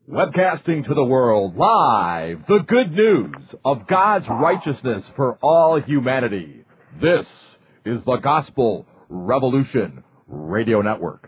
Webcasting to the world live, the good news of God's righteousness for all humanity. This is the Gospel Revolution Radio Network.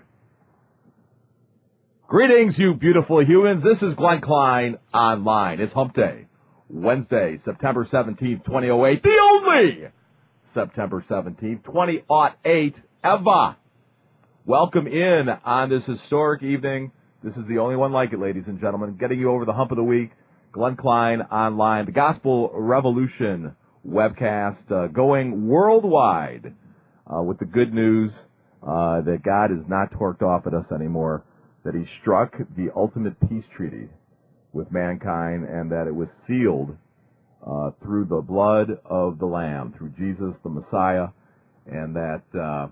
Greetings, you beautiful humans. This is Glenn Klein Online. It's Hump Day, Wednesday, September 17th, 2008. The only September 17th, 2008 ever. Welcome in on this historic evening. This is the only one like it, ladies and gentlemen. Getting you over the hump of the week. Glenn Klein Online, the Gospel Revolution webcast going worldwide with the good news that God is not torqued off at us anymore, that he struck the ultimate peace treaty with mankind, and that it was sealed through the blood of the Lamb, through Jesus the Messiah, and that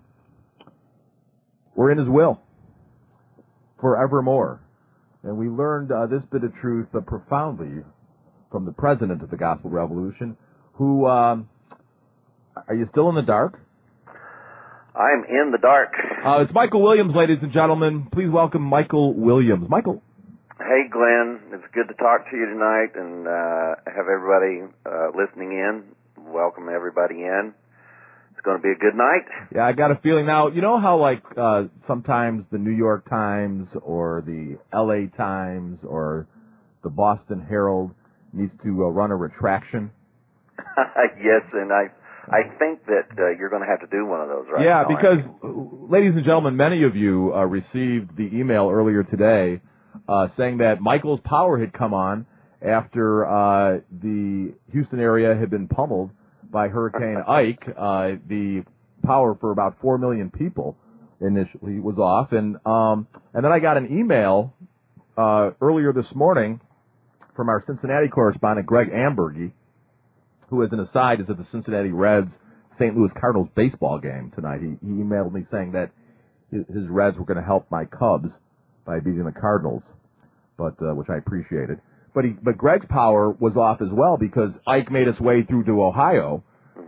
we're in his will forevermore. And we learned this bit of truth profoundly from the president of the Gospel Revolution, who, are you still in the dark? I'm in the dark. It's Michael Williams, ladies and gentlemen. Please welcome Michael Williams. Michael. Hey, Glenn. It's good to talk to you tonight and have everybody listening in. Welcome everybody in. It's going to be a good night. Yeah, I got a feeling now. You know how, sometimes the New York Times or the L.A. Times or the Boston Herald needs to run a retraction? Yes, and I think that you're going to have to do one of those right now. Yeah, because, ladies and gentlemen, many of you received the email earlier today saying that Michael's power had come on after the Houston area had been pummeled by Hurricane Ike. The power for about 4 million people initially was off, and then I got an email earlier this morning from our Cincinnati correspondent Greg Ambergy, who, as an aside, is at the Cincinnati Reds St. Louis Cardinals baseball game tonight. He emailed me saying that his Reds were going to help my Cubs by beating the Cardinals, but which I appreciated. But Greg's power was off as well because Ike made its way through to Ohio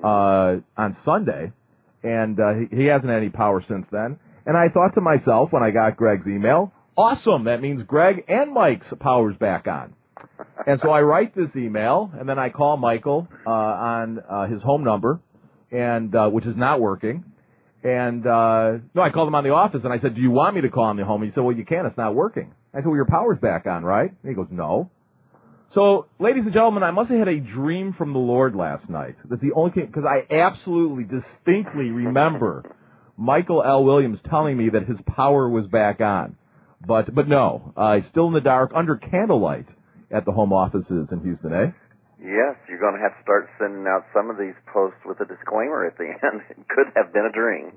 on Sunday, and he hasn't had any power since then. And I thought to myself when I got Greg's email, awesome, that means Greg and Mike's power's back on. And so I write this email, and then I call Michael on his home number, and which is not working. And no, I called him on the office, and I said, do you want me to call on the home? He said, well, you can, it's not working. I said, well, your power's back on, right? And he goes, no. So, ladies and gentlemen, I must have had a dream from the Lord last night. That's the only thing, because I absolutely, distinctly remember Michael L. Williams telling me that his power was back on. But no, still in the dark, under candlelight at the home offices in Houston, eh? Yes, you're going to have to start sending out some of these posts with a disclaimer at the end. It could have been a dream.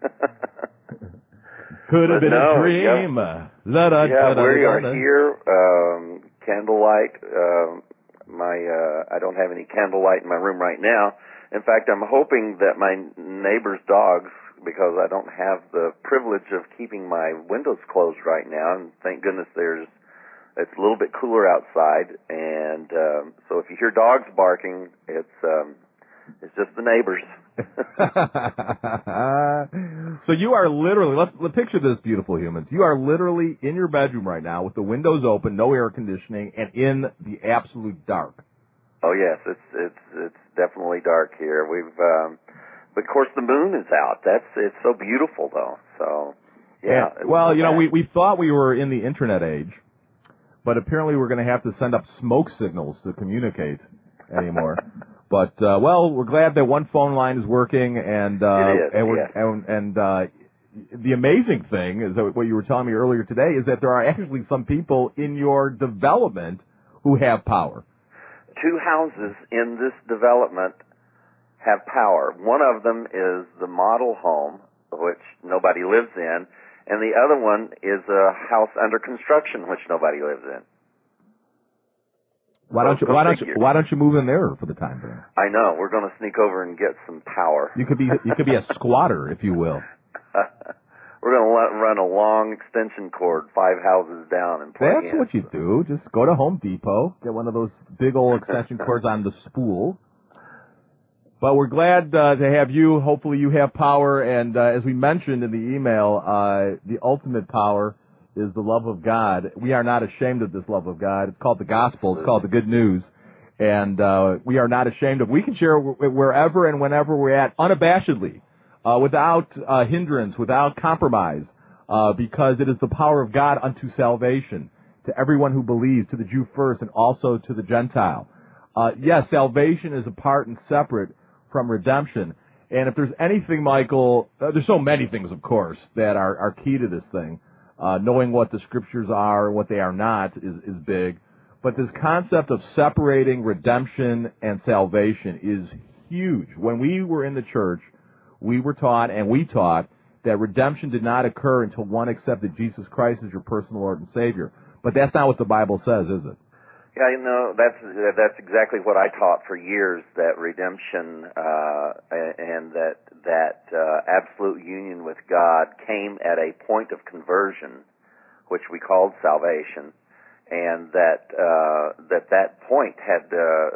Could have been a dream. Yeah, we are here, candlelight. I don't have any candlelight in my room right now. In fact, I'm hoping that my neighbor's dogs, because I don't have the privilege of keeping my windows closed right now, and thank goodness it's a little bit cooler outside, and so if you hear dogs barking, it's just the neighbors. So you are literally, let's picture this, beautiful humans. You are literally in your bedroom right now with the windows open, no air conditioning, and in the absolute dark. Oh yes, it's definitely dark here. But of course the moon is out. It's so beautiful though. So yeah. Well, we thought we were in the internet age, but apparently we're going to have to send up smoke signals to communicate anymore. But we're glad that one phone line is working, and the amazing thing is that what you were telling me earlier today is that there are actually some people in your development who have power. 2 houses in this development have power. One of them is the model home, which nobody lives in, and the other one is a house under construction, which nobody lives in. Why don't you move in there for the time being? I know. We're going to sneak over and get some power. You could be a squatter, if you will. We're going to run a long extension cord 5 houses down and plug in. That's what you do. Just go to Home Depot, get one of those big old extension cords on the spool. But we're glad to have you. Hopefully you have power. And as we mentioned in the email, the ultimate power is the love of God. We are not ashamed of this love of God. It's called the gospel. It's called the good news. And we are not ashamed of. We can share wherever and whenever we're at, unabashedly, without hindrance, without compromise, because it is the power of God unto salvation to everyone who believes, to the Jew first and also to the Gentile. Yes, salvation is apart and separate from redemption. And if there's anything, Michael, there's so many things, of course, that are key to this thing. Knowing what the Scriptures are and what they are not is big. But this concept of separating redemption and salvation is huge. When we were in the church, we were taught, and we taught, that redemption did not occur until one accepted Jesus Christ as your personal Lord and Savior. But that's not what the Bible says, is it? Yeah, that's exactly what I taught for years, that redemption and that absolute union with God came at a point of conversion, which we called salvation, and that point had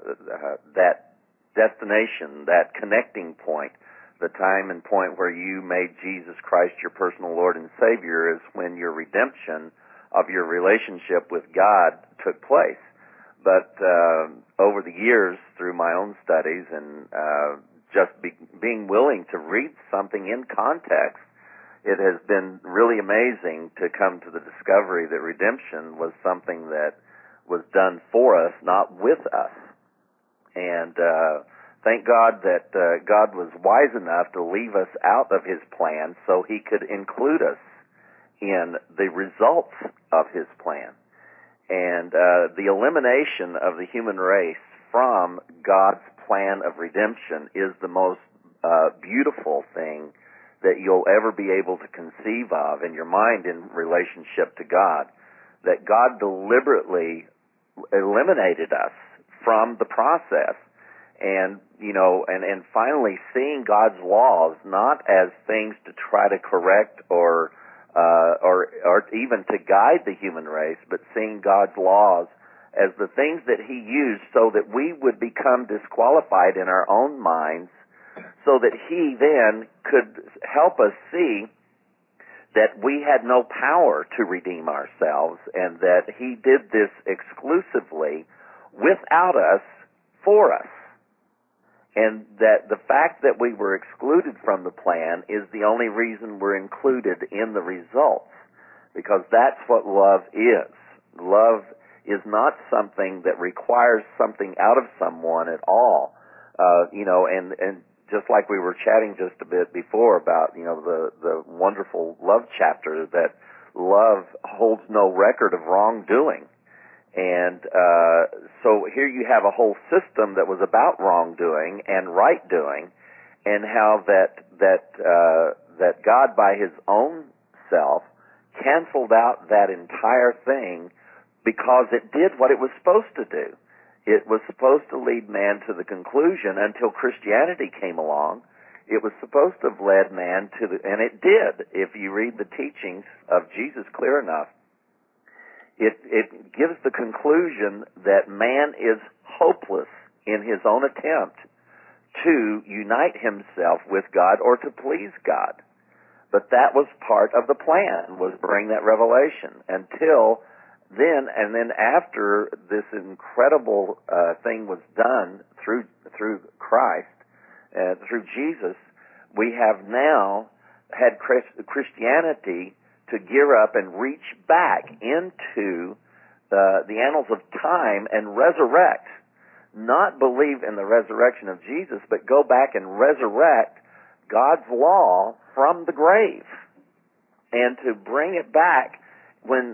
that destination, that connecting point, the time and point where you made Jesus Christ your personal Lord and Savior is when your redemption of your relationship with God took place. But over the years, through my own studies and just being willing to read something in context, it has been really amazing to come to the discovery that redemption was something that was done for us, not with us. And thank God that God was wise enough to leave us out of His plan so He could include us in the results of His plan. And the elimination of the human race from God's plan of redemption is the most beautiful thing that you'll ever be able to conceive of in your mind in relationship to God. That God deliberately eliminated us from the process, and and finally seeing God's laws not as things to try to correct or even to guide the human race, but seeing God's laws as the things that He used so that we would become disqualified in our own minds, so that He then could help us see that we had no power to redeem ourselves, and that He did this exclusively without us, for us. And that the fact that we were excluded from the plan is the only reason we're included in the results, because that's what love is. Love is not something that requires something out of someone at all. And just like we were chatting just a bit before about, the wonderful love chapter, that love holds no record of wrongdoing. And so here you have a whole system that was about wrongdoing and right doing, and how that God by His own self canceled out that entire thing because it did what it was supposed to do. It was supposed to lead man to the conclusion until Christianity came along. It was supposed to have led man to and it did. If you read the teachings of Jesus clear enough, it gives the conclusion that man is hopeless in his own attempt to unite himself with God or to please God. But that was part of the plan, was bring that revelation. Until then, and then after this incredible thing was done through Christ, through Jesus, we have now had Christianity to gear up and reach back into the annals of time and resurrect. Not believe in the resurrection of Jesus, but go back and resurrect God's law from the grave, and to bring it back when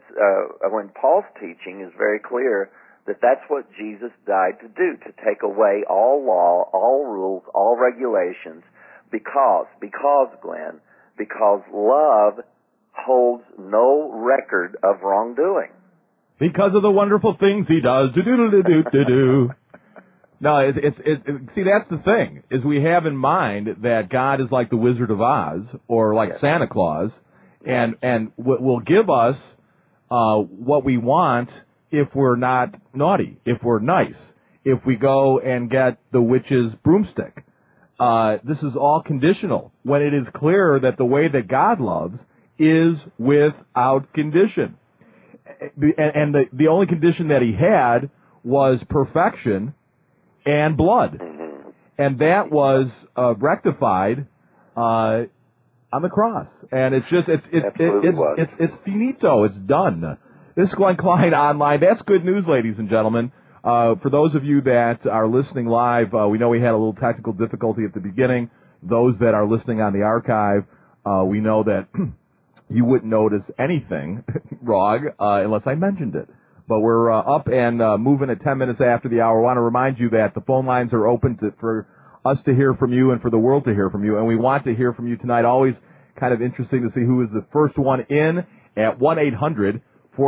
Paul's teaching is very clear that that's what Jesus died to do, to take away all law, all rules, all regulations, because Glenn, because love holds no record of wrongdoing. Because of the wonderful things He does. Do-do-do-do-do-do. No, see, that's the thing, is we have in mind that God is like the Wizard of Oz, or like Santa Claus, and will give us what we want if we're not naughty, if we're nice, if we go and get the witch's broomstick. This is all conditional, when it is clear that the way that God loves is without condition. And the only condition that he had was perfection and blood. And that was rectified on the cross. And it's just, it's finito. It's done. This is Glenn Klein Online. That's good news, ladies and gentlemen. For those of you that are listening live, we know we had a little technical difficulty at the beginning. Those that are listening on the archive, we know that you wouldn't notice anything wrong unless I mentioned it. But we're up and moving at 10 minutes after the hour. I want to remind you that the phone lines are open for us to hear from you and for the world to hear from you. And we want to hear from you tonight. Always kind of interesting to see who is the first one in at 1-800-436-3260,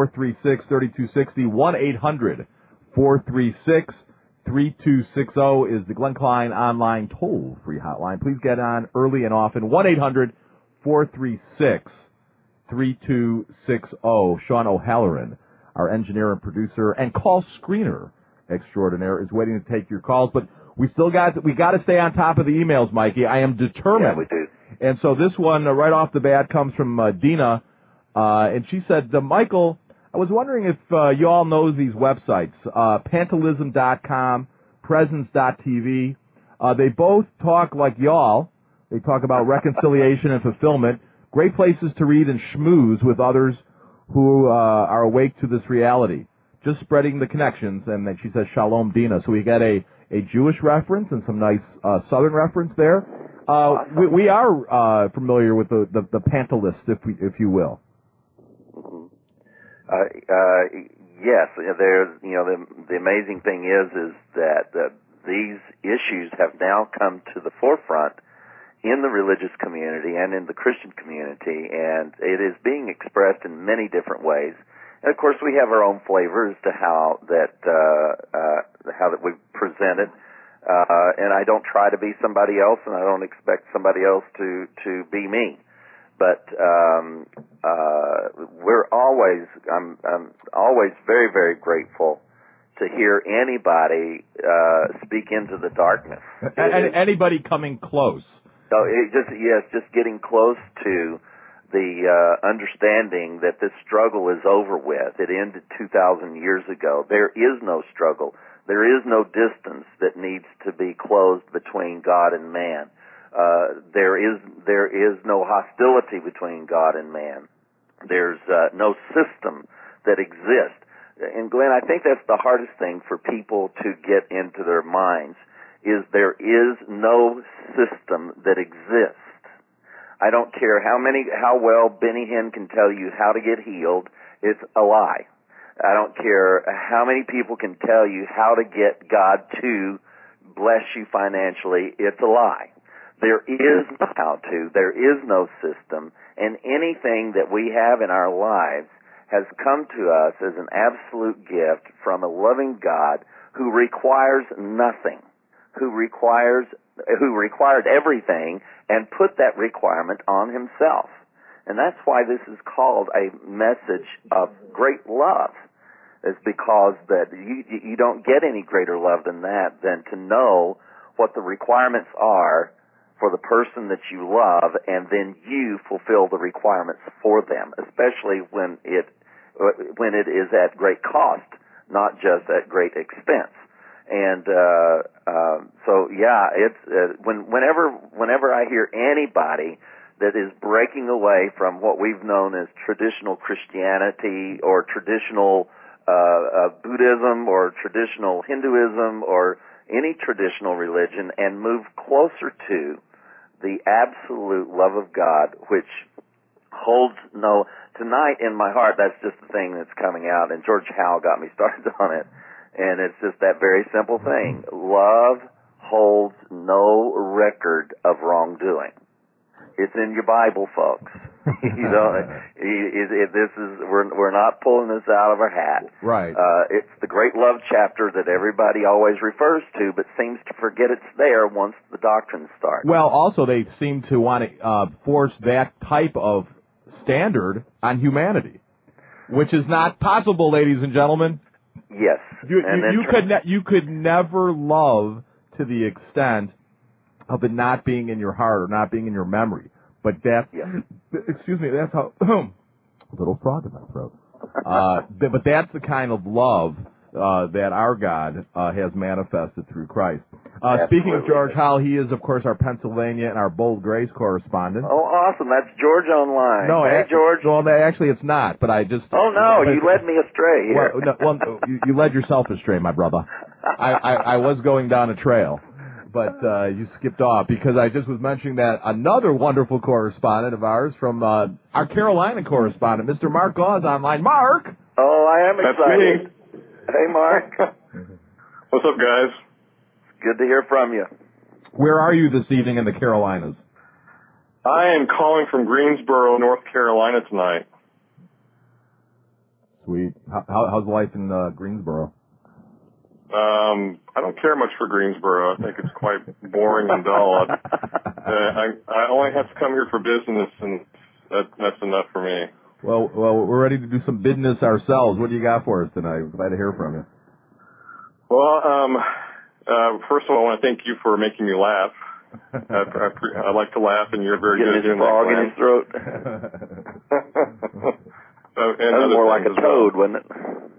1-800-436-3260 is the Glenn Klein Online toll-free hotline. Please get on early and often. 1-800-436-3260. Sean O'Halloran, our engineer and producer and call screener extraordinaire, is waiting to take your calls. But we got to stay on top of the emails, Mikey. I am determined. Yeah, we do. And so this one right off the bat comes from Dina, and she said, Michael, I was wondering if you all know these websites, Pantelism.com, Presence.tv. They both talk like y'all. They talk about reconciliation and fulfillment. Great places to read and schmooze with others who are awake to this reality. Just spreading the connections. And then she says, Shalom, Dina. So we got a Jewish reference and some nice Southern reference there. Awesome. We are familiar with the Pantelists, if you will. Yes, there's, the amazing thing is that these issues have now come to the forefront in the religious community and in the Christian community, and it is being expressed in many different ways. And of course, we have our own flavor as to how that we present it. And I don't try to be somebody else, and I don't expect somebody else to be me. But I'm always very, very grateful to hear anybody speak into the darkness. Anybody coming close. So just getting close to the understanding that this struggle is over with. It ended 2,000 years ago. There is no struggle. There is no distance that needs to be closed between God and man. There is no hostility between God and man. There's no system that exists. And Glenn, I think that's the hardest thing for people to get into their minds, is there is no system that exists. I don't care how well Benny Hinn can tell you how to get healed, it's a lie. I don't care how many people can tell you how to get God to bless you financially, it's a lie. There is no how to, there is no system, and anything that we have in our lives has come to us as an absolute gift from a loving God who requires nothing, who required everything and put that requirement on himself. And that's why this is called a message of great love. It's because that you don't get any greater love than that, than to know what the requirements are for the person that you love, and then you fulfill the requirements for them, especially when it is at great cost, not just at great expense. And whenever I hear anybody that is breaking away from what we've known as traditional Christianity or traditional Buddhism or traditional Hinduism or any traditional religion and move closer to the absolute love of God, which holds no... Tonight in my heart, that's just the thing that's coming out, and George Howe got me started on it, and it's just that very simple thing. Love holds no record of wrongdoing. It's in your Bible, folks. We're not pulling this out of our hat. Right. It's the great love chapter that everybody always refers to, but seems to forget it's there once the doctrine starts. Well, also they seem to want to force that type of standard on humanity, which is not possible, ladies and gentlemen. Yes. You could never love to the extent of it not being in your heart or not being in your memory. But that's, Yeah. excuse me, that's how, a little frog in my throat. But that's the kind of love that our God has manifested through Christ. Speaking of George Howell, he is, of course, our Pennsylvania and our Bold Grace correspondent. Oh, awesome. That's George online. No, hey, George. Well, actually, it's not, but I just... Oh, no, you led me astray here. You led yourself astray, my brother. I was going down a trail, but you skipped off because I just was mentioning that another wonderful correspondent of ours from our Carolina correspondent, Mr. Mark Gauze, online. Mark! Oh, I am excited. Hey, Mark. What's up, guys? Good to hear from you. Where are you this evening in the Carolinas? I am calling from Greensboro, North Carolina tonight. Sweet. How's life in Greensboro? I don't care much for Greensboro. I think it's quite boring and dull. I only have to come here for business, and that's enough for me. Well, we're ready to do some business ourselves. What do you got for us tonight? Glad to hear from you. Well, first of all, I want to thank you for making me laugh. I like to laugh, and you're very good at doing that. Frog in his throat. And that was more like a toad, wasn't it?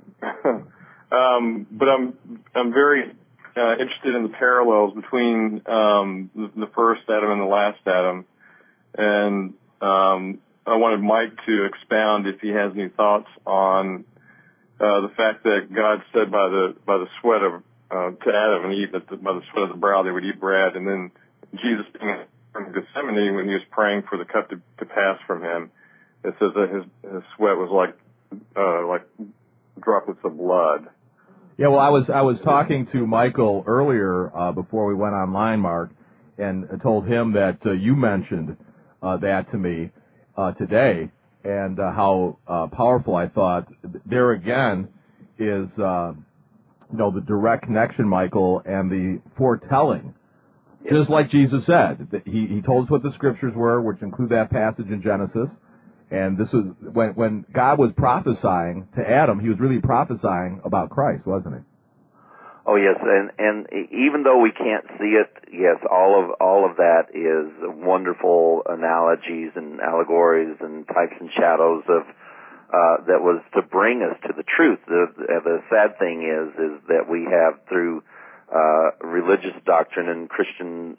But I'm very interested in the parallels between the first Adam and the last Adam, and I wanted Mike to expound if he has any thoughts on the fact that God said by the sweat of to Adam and Eve that by the sweat of the brow they would eat bread, and then Jesus being in Gethsemane when he was praying for the cup to pass from him, it says that his sweat was like droplets of blood. Yeah, well, I was talking to Michael earlier before we went online, Mark, and told him that you mentioned that to me today, and how powerful I thought. There again is the direct connection, Michael, and the foretelling. Yes. Just like Jesus said, he told us what the scriptures were, which include that passage in Genesis. And this was when God was prophesying to Adam, he was really prophesying about Christ, wasn't he? Oh yes, and even though we can't see it, yes, all of that is wonderful analogies and allegories and types and shadows of that was to bring us to the truth. The sad thing is that we have through religious doctrine and Christian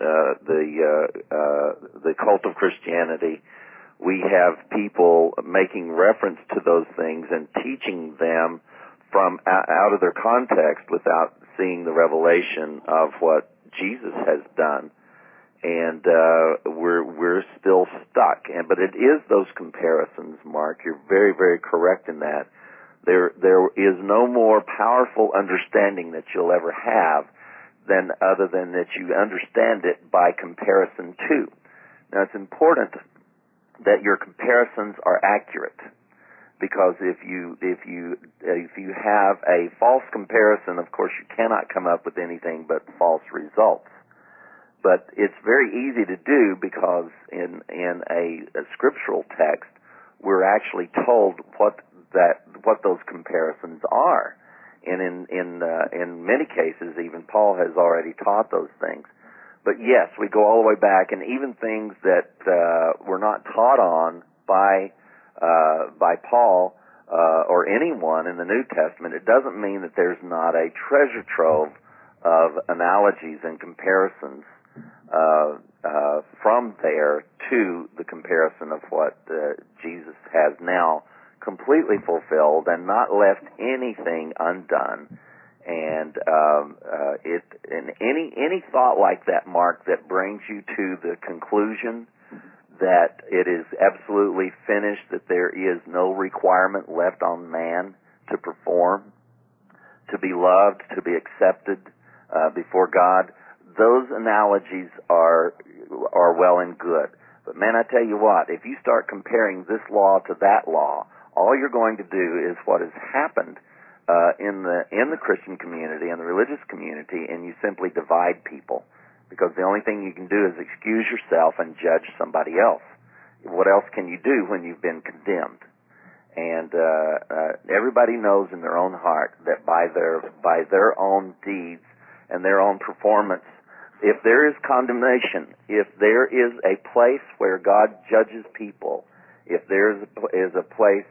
the cult of Christianity, we have people making reference to those things and teaching them from out of their context without seeing the revelation of what Jesus has done. And we're still stuck. But it is those comparisons, Mark. You're very, very correct in that. There is no more powerful understanding that you'll ever have than other than that you understand it by comparison to. Now, it's important that your comparisons are accurate, because if you have a false comparison, of course you cannot come up with anything but false results. But it's very easy to do because in a scriptural text we're actually told what those comparisons are, and in many cases even Paul has already taught those things. But yes, we go all the way back, and even things that were not taught on by Paul or anyone in the New Testament. It doesn't mean that there's not a treasure trove of analogies and comparisons from there to the comparison of what Jesus has now completely fulfilled and not left anything undone. And any thought like that, Mark, that brings you to the conclusion that it is absolutely finished, that there is no requirement left on man to perform, to be loved, to be accepted before God, those analogies are well and good. But man, I tell you what, if you start comparing this law to that law, all you're going to do is what has happened in the Christian community and the religious community, and you simply divide people, because the only thing you can do is excuse yourself and judge somebody else. What else can you do when you've been condemned? And everybody knows in their own heart that by their own deeds and their own performance, If there is condemnation, if there is a place where God judges people, if there is a place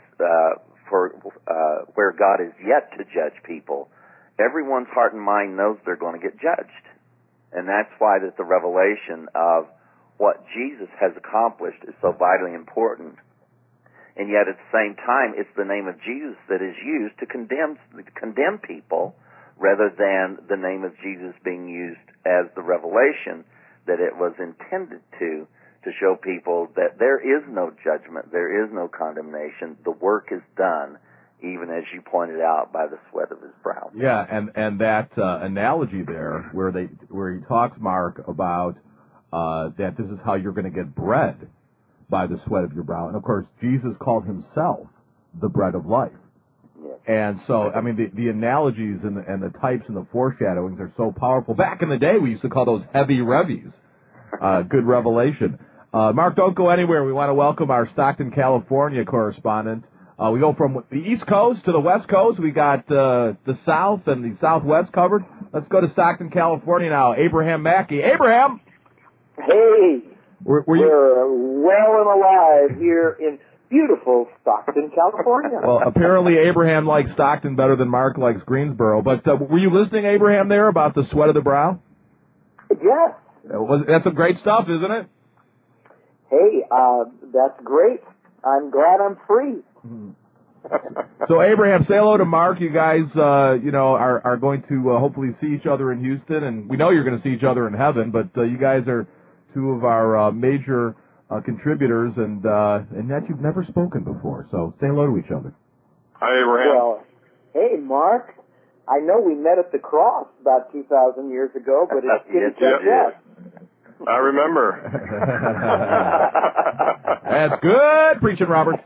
where God is yet to judge people, everyone's heart and mind knows they're going to get judged. And that's why that the revelation of what Jesus has accomplished is so vitally important. And yet at the same time, it's the name of Jesus that is used to condemn people rather than the name of Jesus being used as the revelation that it was intended to show people that there is no judgment, there is no condemnation. The work is done, even as you pointed out, by the sweat of his brow. Yeah, and that analogy there, where he talks, Mark, about that this is how you're going to get bread, by the sweat of your brow. And of course, Jesus called himself the bread of life. Yes. And so, I mean, the analogies and the types and the foreshadowings are so powerful. Back in the day, we used to call those heavy revies. Good revelation. Mark, don't go anywhere. We want to welcome our Stockton, California correspondent. We go from the East Coast to the West Coast. We got the South and the Southwest covered. Let's go to Stockton, California now. Abraham Mackey. Abraham! Hey! We're well and alive here in beautiful Stockton, California. Well, apparently Abraham likes Stockton better than Mark likes Greensboro. But were you listening, Abraham, there about the sweat of the brow? Yes. That's some great stuff, isn't it? Hey, that's great. I'm glad I'm free. So, Abraham, say hello to Mark. You guys, are going to hopefully see each other in Houston, and we know you're going to see each other in heaven. But you guys are two of our major contributors, and that you've never spoken before. So, say hello to each other. Hi, Abraham. Well, hey, Mark. I know we met at the cross about 2,000 years ago, but it's Yes, I remember. That's good, preaching Roberts.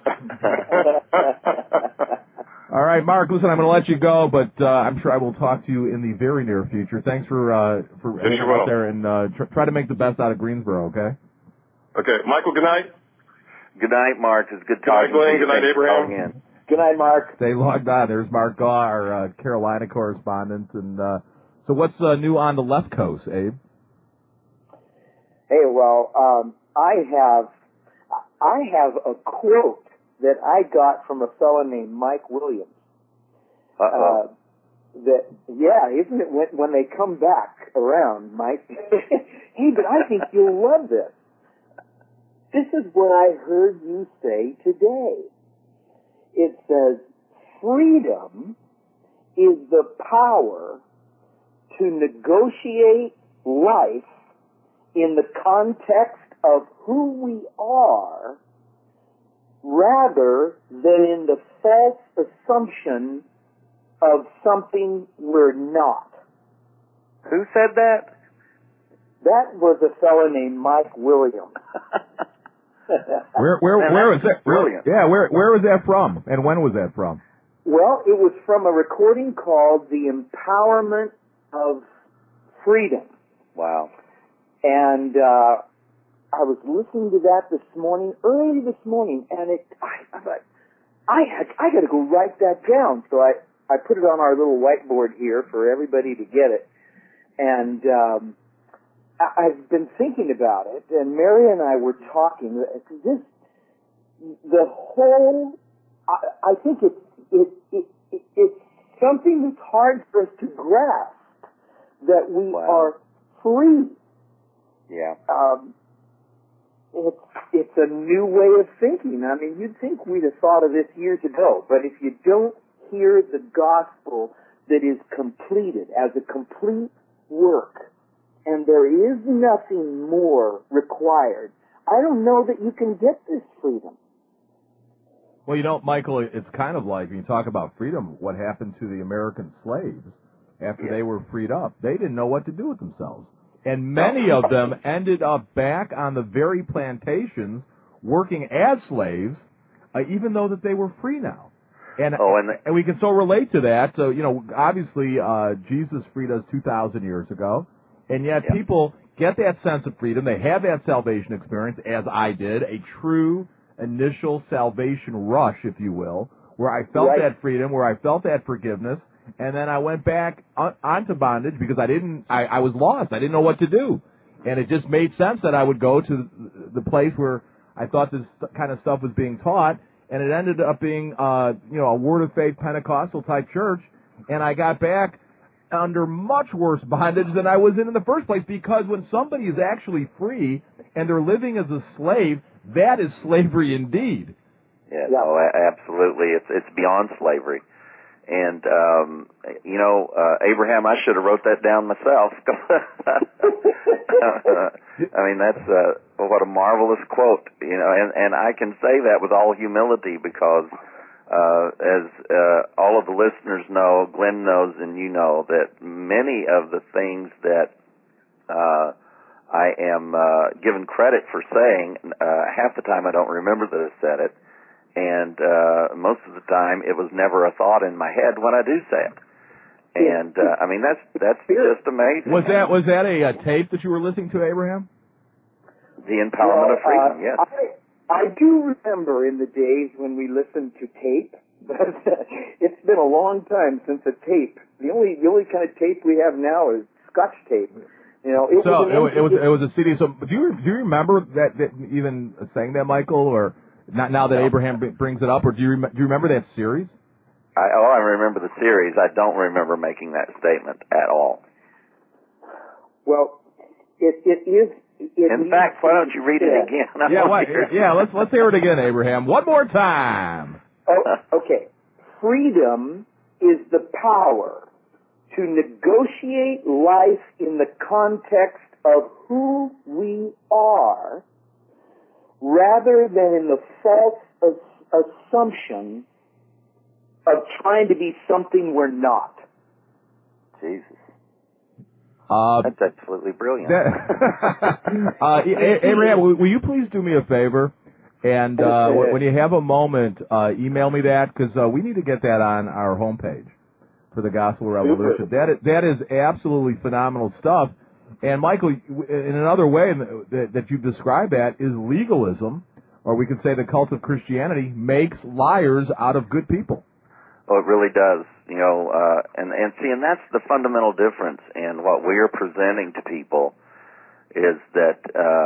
All right, Mark, listen, I'm going to let you go, but I'm sure I will talk to you in the very near future. Thanks for hanging out there, and try to make the best out of Greensboro, okay? Okay. Michael, good night. Good night, Mark. It's good talking to you. Good night, Abraham. Good night, Mark. Stay logged on. There's Mark Gaw, our Carolina correspondent. And so what's new on the left coast, Abe? Hey, well, I have a quote that I got from a fellow named Mike Williams. Isn't it when they come back around, Mike? Hey, but I think you'll love this. This is what I heard you say today. It says, freedom is the power to negotiate life in the context of who we are rather than in the false assumption of something we're not. Who said that? That was a fellow named Mike Williams. Where was that? Brilliant. Yeah, where was that from, and when was that from? Well, it was from a recording called The Empowerment of Freedom. Wow. And I was listening to that early this morning, and I thought, I got to go write that down. So I put it on our little whiteboard here for everybody to get it. And I've been thinking about it, and Mary and I were talking. I think it's something that's hard for us to grasp, that we are free. Yeah. It's a new way of thinking. I mean, you'd think we'd have thought of this years ago, but if you don't hear the gospel that is completed as a complete work, and there is nothing more required, I don't know that you can get this freedom. Well, Michael, it's kind of like when you talk about freedom, what happened to the American slaves after they were freed up. They didn't know what to do with themselves. And many of them ended up back on the very plantations working as slaves, even though that they were free now. And we can so relate to that. So, obviously, Jesus freed us 2,000 years ago, and yet people get that sense of freedom. They have that salvation experience, as I did, a true initial salvation rush, if you will, where I felt Right. that freedom, where I felt that forgiveness, and then I went back onto bondage because I was lost. I didn't know what to do. And it just made sense that I would go to the place where I thought this kind of stuff was being taught, and it ended up being, a Word of Faith Pentecostal type church, and I got back under much worse bondage than I was in the first place, because when somebody is actually free and they're living as a slave, that is slavery indeed. Yeah, no, absolutely. It's beyond slavery. And, Abraham, I should have wrote that down myself. I mean, that's what a marvelous quote, and I can say that with all humility because, as all of the listeners know, Glenn knows, and you know, that many of the things that I am given credit for saying, half the time I don't remember that I said it, and most of the time it was never a thought in my head when I do say it. And I mean, that's just amazing. Was that a tape that you were listening to, Abraham? The Empowerment of Freedom, yes. I do remember in the days when we listened to tape, but it's been a long time since a tape. The only kind of tape we have now is Scotch tape. It was a CD. So do you remember that even saying that, Michael, or not now that Abraham brings it up, or do you remember that series? I remember the series. I don't remember making that statement at all. Well, it is. In fact, why don't you read it again? Let's hear it again, Abraham. One more time. Okay. Freedom is the power to negotiate life in the context of who we are, rather than in the false assumption of trying to be something we're not. Jesus. That's absolutely brilliant. Abraham, will you please do me a favor? And when you have a moment, email me that, because we need to get that on our homepage for the Gospel Revolution. That is absolutely phenomenal stuff. And, Michael, in another way that you've described that is legalism, or we could say the cult of Christianity makes liars out of good people. Oh, it really does. And that's the fundamental difference in what we are presenting to people is that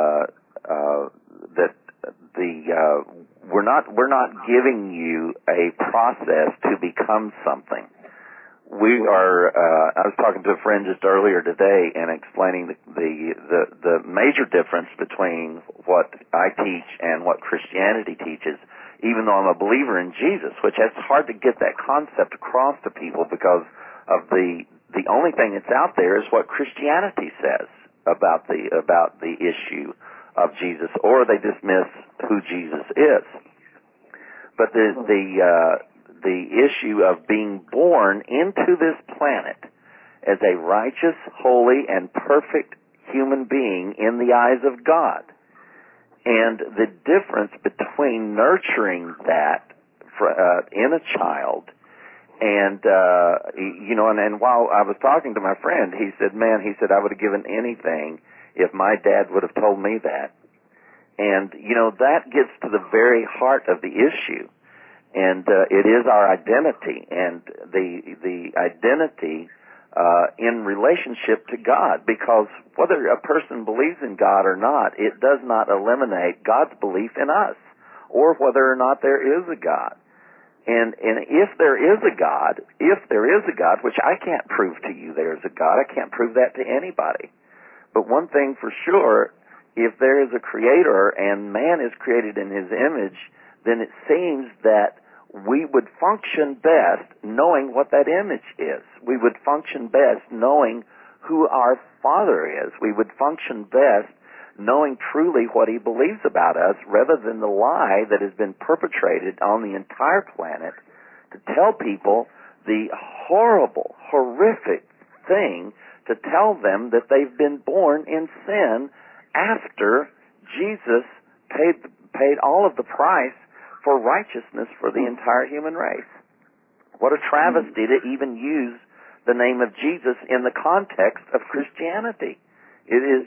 we're not giving you a process to become something. We are. I was talking to a friend just earlier today and explaining the major difference between what I teach and what Christianity teaches. Even though I'm a believer in Jesus, which it's hard to get that concept across to people because of the only thing that's out there is what Christianity says about the issue of Jesus, or they dismiss who Jesus is. But the issue of being born into this planet as a righteous, holy, and perfect human being in the eyes of God. And the difference between nurturing that in a child and, and while I was talking to my friend, he said, I would have given anything if my dad would have told me that. And, that gets to the very heart of the issue. And it is our identity, and the identity in relationship to God, because whether a person believes in God or not, it does not eliminate God's belief in us, or whether or not there is a God. And if there is a God, which I can't prove to you there's a God, I can't prove that to anybody. But one thing for sure, if there is a creator and man is created in his image, then it seems that we would function best knowing what that image is. We would function best knowing who our Father is. We would function best knowing truly what He believes about us, rather than the lie that has been perpetrated on the entire planet to tell people the horrible, horrific thing, to tell them that they've been born in sin after Jesus paid all of the price for righteousness for the entire human race. What a travesty to even use the name of Jesus in the context of Christianity.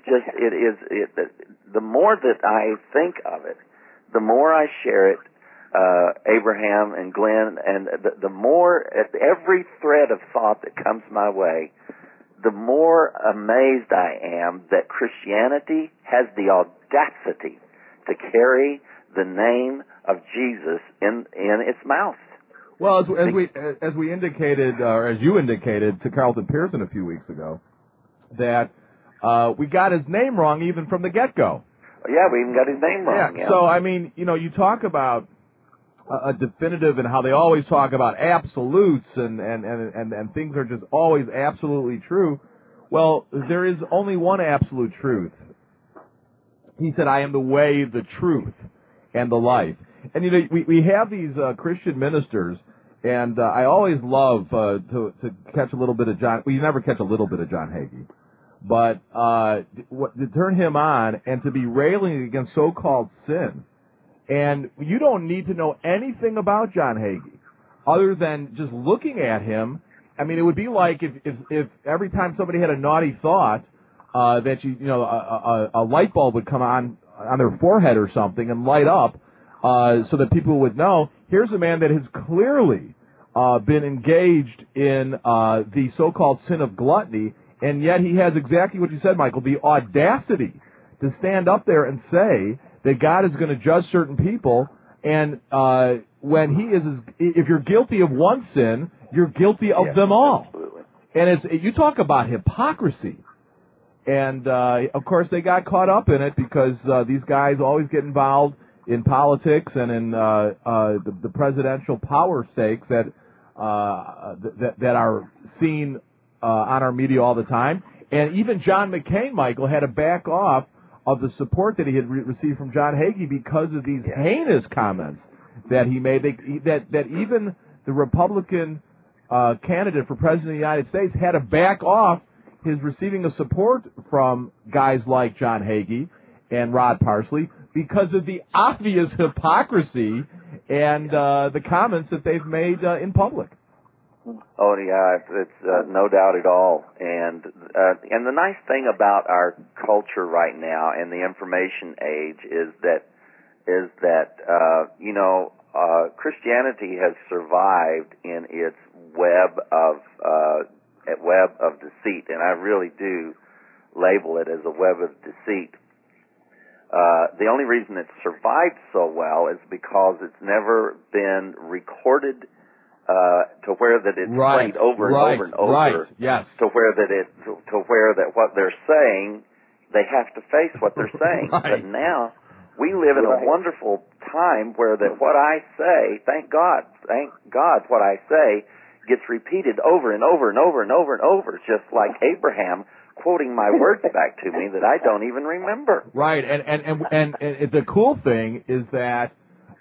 The more that I think of it, the more I share it, Abraham and Glenn, and the more, every thread of thought that comes my way, the more amazed I am that Christianity has the audacity to carry the name of Jesus in its mouth. Well, as we indicated, or as you indicated to Carlton Pearson a few weeks ago, that we got his name wrong even from the get-go. Yeah, we even got his name wrong. Yeah. So, I mean, you talk about a definitive and how they always talk about absolutes and things are just always absolutely true. Well, there is only one absolute truth. He said, I am the way, the truth, and the life. And, we have these Christian ministers, and I always love to catch a little bit of John. Well, you never catch a little bit of John Hagee. But to turn him on and to be railing against so-called sin. And you don't need to know anything about John Hagee other than just looking at him. I mean, it would be like if every time somebody had a naughty thought that a light bulb would come on their forehead or something and light up so that people would know, here's a man that has clearly been engaged in the so-called sin of gluttony, and yet he has exactly what you said, Michael, the audacity to stand up there and say that God is going to judge certain people, and when he is, if you're guilty of one sin, you're guilty of them all. Absolutely. And you talk about hypocrisy. And, of course, they got caught up in it because these guys always get involved in politics and in the presidential power stakes that are seen on our media all the time. And even John McCain, Michael, had to back off of the support that he had received from John Hagee because of these heinous comments that he made. That even the Republican candidate for president of the United States had to back off his receiving of support from guys like John Hagee and Rod Parsley because of the obvious hypocrisy and the comments that they've made in public. Oh yeah, it's no doubt at all. And the nice thing about our culture right now and the information age is that Christianity has survived in its web of deceit, and I really do label it as a web of deceit. The only reason it's survived so well is because it's never been recorded to where that it's played over and over and over. Yes. To where that what they're saying, they have to face what they're saying. But now we live in a wonderful time where that what I say, thank God, what I say gets repeated over and over and over and over and over, just like Abraham quoting my words back to me that I don't even remember. Right, and the cool thing is that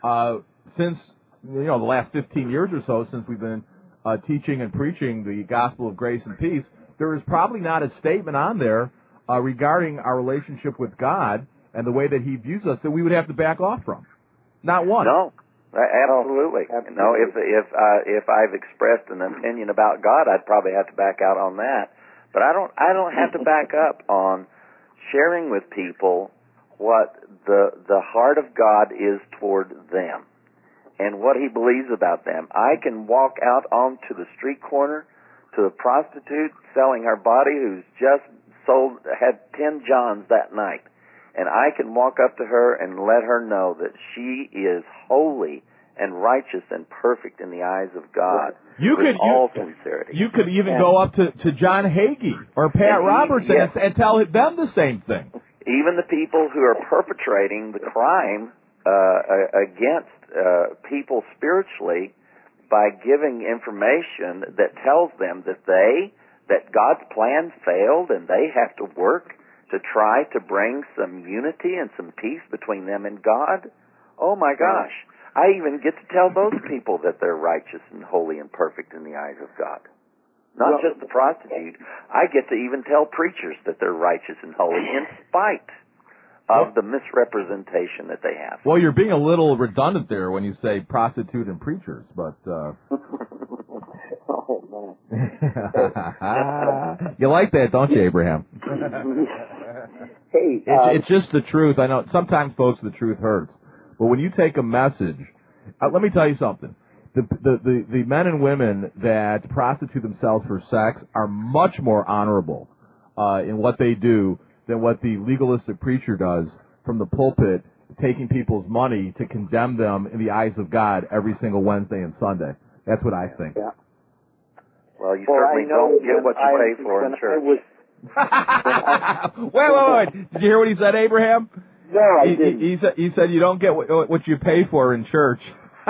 since the last 15 years or so, since we've been teaching and preaching the gospel of grace and peace, there is probably not a statement on there regarding our relationship with God and the way that He views us that we would have to back off from. Not one. No. Absolutely. No, if I've expressed an opinion about God, I'd probably have to back out on that. But I don't have to back up on sharing with people what the heart of God is toward them and what He believes about them. I can walk out onto the street corner to a prostitute selling her body who's just had 10 Johns that night. And I can walk up to her and let her know that she is holy and righteous and perfect in the eyes of God. All sincerity. You could even go up to John Hagee or Pat Robertson and tell them the same thing. Even the people who are perpetrating the crime against people spiritually, by giving information that tells them that God's plan failed and they have to work to try to bring some unity and some peace between them and God. Oh my gosh. I even get to tell those people that they're righteous and holy and perfect in the eyes of God. Not just the prostitute. I get to even tell preachers that they're righteous and holy in spite of the misrepresentation that they have. Well, you're being a little redundant there when you say prostitute and preachers, but... Oh, man. You like that, don't you, Abraham? Hey, it's just the truth. I know sometimes, folks, the truth hurts. But when you take a message let me tell you something. The men and women that prostitute themselves for sex are much more honorable in what they do than what the legalistic preacher does from the pulpit, taking people's money to condemn them in the eyes of God every single Wednesday and Sunday. That's what I think. Yeah. Well, you certainly don't get what you pay for in church. Wait. Did you hear what he said, Abraham? No, I didn't. He said you don't get what you pay for in church.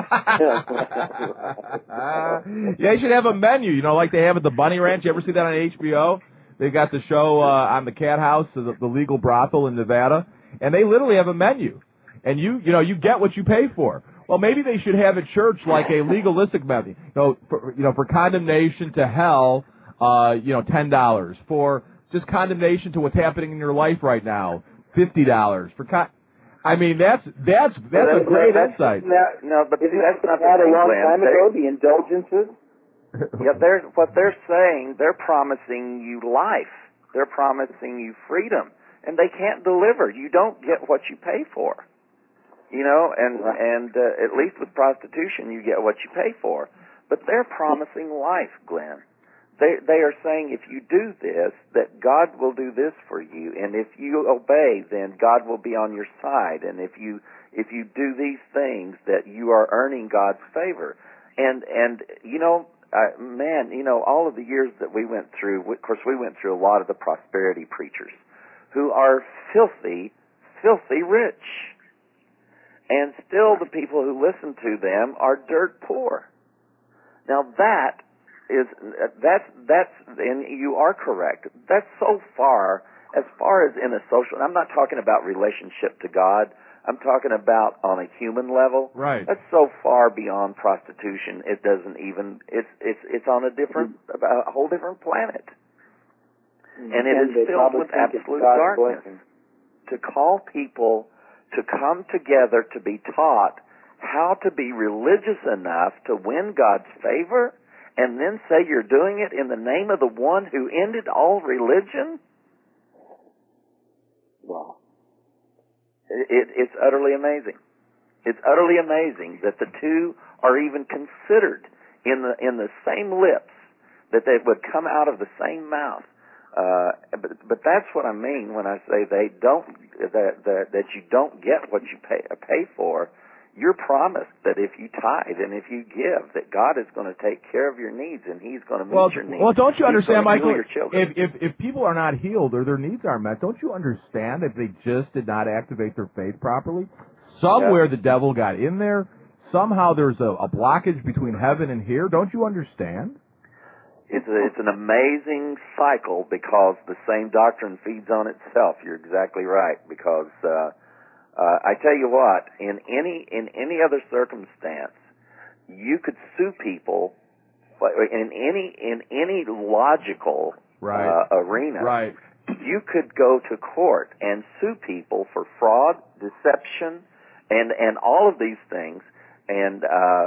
Yeah, you should have a menu, like they have at the Bunny Ranch. You ever see that on HBO? They got the show on the Cat House, the legal brothel in Nevada, and they literally have a menu, and you get what you pay for. Well, maybe they should have at church like a legalistic menu. For condemnation to hell, $10. For just condemnation to what's happening in your life right now, $50. I mean, that's a great insight. No, but that's not a long Glenn. time ago, the indulgences. Yeah, what they're saying. They're promising you life. They're promising you freedom, and they can't deliver. You don't get what you pay for. And at least with prostitution, you get what you pay for. But they're promising life, Glenn. They are saying if you do this, that God will do this for you, and if you obey, then God will be on your side, and if you do these things, that you are earning God's favor. And all of the years that we went through, of course, we went through a lot of the prosperity preachers who are filthy, filthy rich, and still the people who listen to them are dirt poor. Now that's and you are correct. That's so far as in a social, and I'm not talking about relationship to God. I'm talking about on a human level. Right. That's so far beyond prostitution. It doesn't even. It's on a whole different planet, and it is filled with absolute darkness. To call people to come together to be taught how to be religious enough to win God's favor, and then say you're doing it in the name of the one who ended all religion? Wow. It's utterly amazing. It's utterly amazing that the two are even considered in the same lips, that they would come out of the same mouth. But that's what I mean when I say that you don't get what you pay for. You're promised that if you tithe and if you give, that God is going to take care of your needs, and He's going to meet your needs. Well, don't you understand, Michael? If people are not healed or their needs aren't met, don't you understand that they just did not activate their faith properly? Somewhere the devil got in there. Somehow there's a blockage between heaven and here. Don't you understand? It's an amazing cycle because the same doctrine feeds on itself. You're exactly right, because I tell you what, in any other circumstance, you could sue people in any logical arena. Right. You could go to court and sue people for fraud, deception, and all of these things, and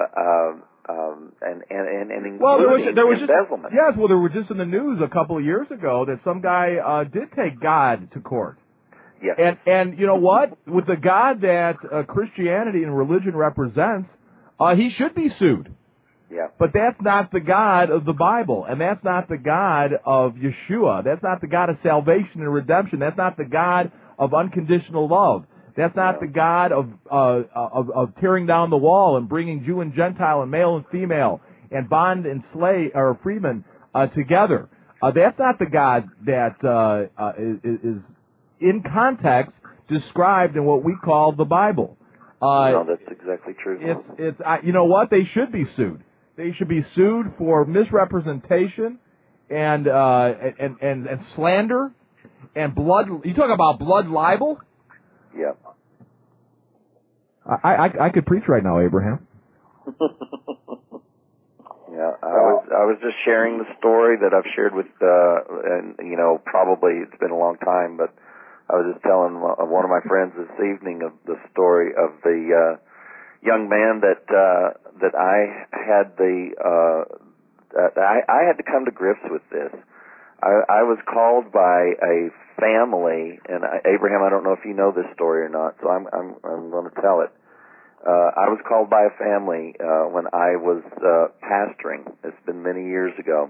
including embezzlement. Yes, well, there was just in the news a couple of years ago that some guy did take God to court. Yes. And you know what? With the God that Christianity and religion represents, he should be sued. Yeah. But that's not the God of the Bible, and that's not the God of Yeshua. That's not the God of salvation and redemption. That's not the God of unconditional love. That's not the God of tearing down the wall and bringing Jew and Gentile and male and female and bond and slave or freeman together. That's not the God that is in context described in what we call the Bible. No, that's exactly true. It's you know what? They should be sued. They should be sued for misrepresentation and slander and blood. You talk about blood libel? Yeah. I could preach right now, Abraham. Yeah, I was just sharing the story that I've shared with, and probably it's been a long time, but I was just telling one of my friends this evening of the story of the young man that I had I had to come to grips with this. I was called by a family, and Abraham, I don't know if you know this story or not, so I'm going to tell it. I was called by a family when I was pastoring. It's been many years ago.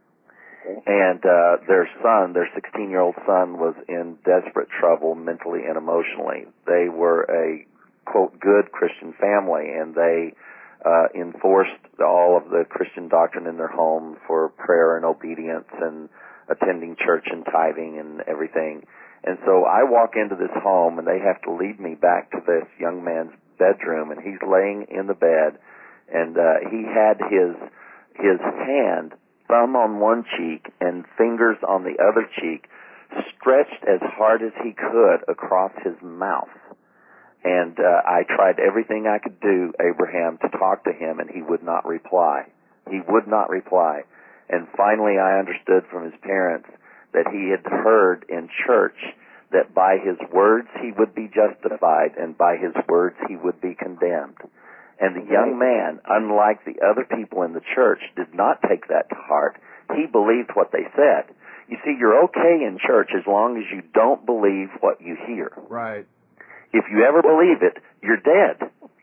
And their son, their 16-year-old son, was in desperate trouble mentally and emotionally. They were a, quote, good Christian family, and they enforced all of the Christian doctrine in their home for prayer and obedience and attending church and tithing and everything. And so I walk into this home, and they have to lead me back to this young man's bedroom, and he's laying in the bed, and he had his hand, thumb on one cheek and fingers on the other cheek, stretched as hard as he could across his mouth. And I tried everything I could do, Abraham, to talk to him, and he would not reply. He would not reply. And finally I understood from his parents that he had heard in church that by his words he would be justified, and by his words he would be condemned. And the young man, unlike the other people in the church, did not take that to heart. He believed what they said. You see, you're okay in church as long as you don't believe what you hear. Right. If you ever believe it, you're dead.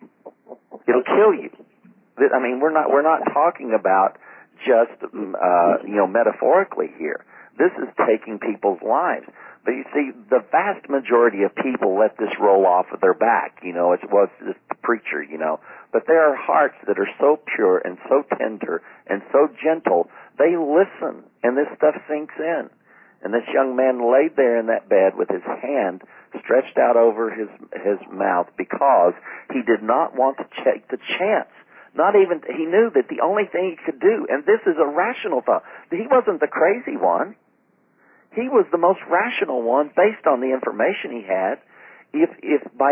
It'll kill you. I mean, we're not talking about just metaphorically here. This is taking people's lives. But you see, the vast majority of people let this roll off of their back. It was just the preacher, But there are hearts that are so pure and so tender and so gentle, they listen, and this stuff sinks in. And this young man laid there in that bed with his hand stretched out over his mouth because he did not want to take the chance. He knew that the only thing he could do, and this is a rational thought, he wasn't the crazy one. He was the most rational one based on the information he had. If by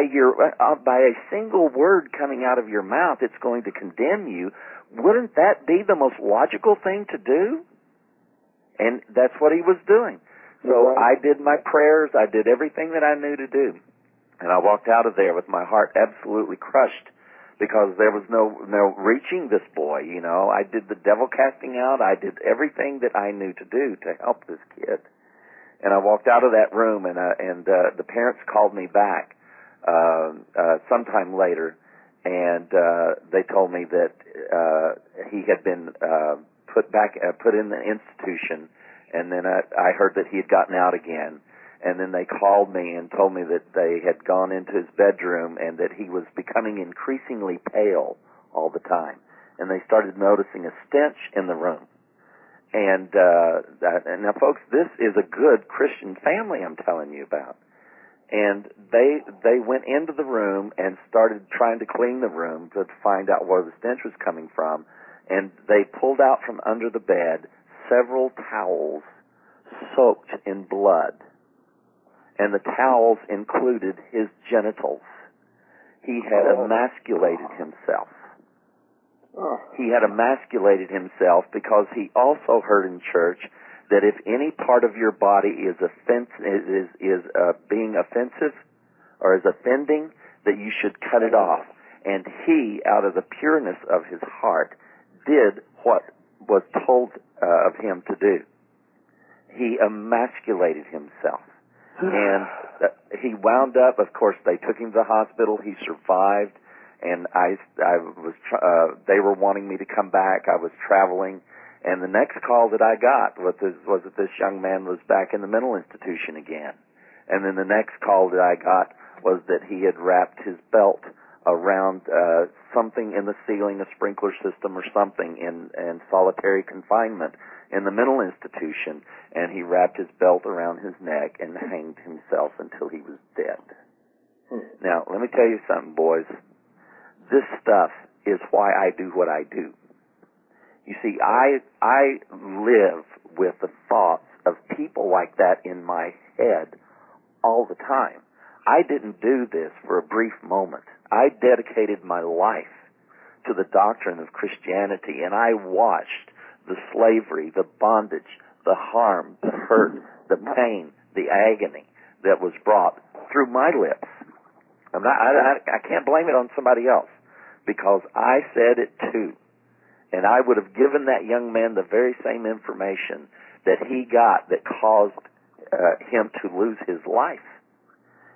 a single word coming out of your mouth it's going to condemn you, wouldn't that be the most logical thing to do? And that's what he was doing. So I did my prayers, I did everything that I knew to do. And I walked out of there with my heart absolutely crushed because there was no reaching this boy, I did the devil casting out, I did everything that I knew to do to help this kid. And I walked out of that room, and the parents called me back sometime later, and they told me that he had been put in the institution, and then I heard that he had gotten out again. And then they called me and told me that they had gone into his bedroom and that he was becoming increasingly pale all the time. And they started noticing a stench in the room. And now, folks, this is a good Christian family I'm telling you about. And they went into the room and started trying to clean the room to find out where the stench was coming from. And they pulled out from under the bed several towels soaked in blood. And the towels included his genitals. He had emasculated himself. He had emasculated himself because he also heard in church that if any part of your body is being offensive or is offending, that you should cut it off. And he, out of the pureness of his heart, did what was told of him to do. He emasculated himself. And he wound up, of course, they took him to the hospital. He survived. And they were wanting me to come back. I was traveling, and the next call that I got was that this young man was back in the mental institution again. And then the next call that I got was that he had wrapped his belt around something in the ceiling, a sprinkler system or something, in solitary confinement in the mental institution, and he wrapped his belt around his neck and hanged himself until he was dead. Now, let me tell you something, boys. This stuff is why I do what I do. You see, I live with the thoughts of people like that in my head all the time. I didn't do this for a brief moment. I dedicated my life to the doctrine of Christianity, and I watched the slavery, the bondage, the harm, the hurt, the pain, the agony that was brought through my lips. I can't blame it on somebody else, because I said it too. And I would have given that young man the very same information that he got that caused him to lose his life.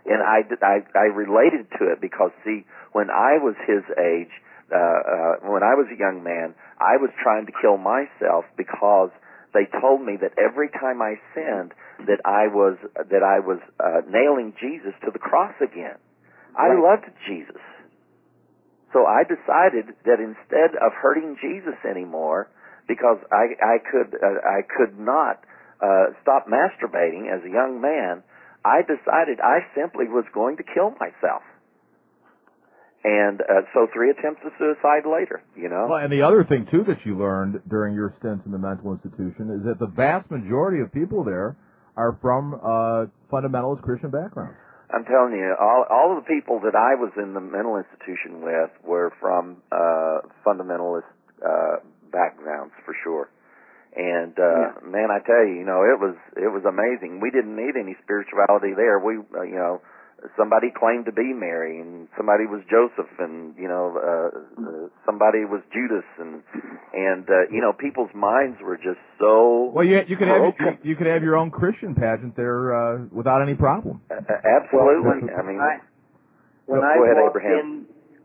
And I related to it because, see, when I was his age, when I was a young man, I was trying to kill myself because they told me that every time I sinned, that I was nailing Jesus to the cross again. I loved Jesus. So I decided that instead of hurting Jesus anymore, because I could not stop masturbating as a young man, I decided I simply was going to kill myself. And so 3 attempts of suicide later, you know. Well, and the other thing, too, that you learned during your stints in the mental institution is that the vast majority of people there are from fundamentalist Christian backgrounds. I'm telling you, all of the people that I was in the mental institution with were from fundamentalist backgrounds, for sure. And man, I tell you, it was amazing. We didn't need any spirituality there. We, somebody claimed to be Mary, and somebody was Joseph, and somebody was Judas, and people's minds were just so well. You could have your own Christian pageant there without any problem. Absolutely. I mean, when I go ahead, walked Abraham.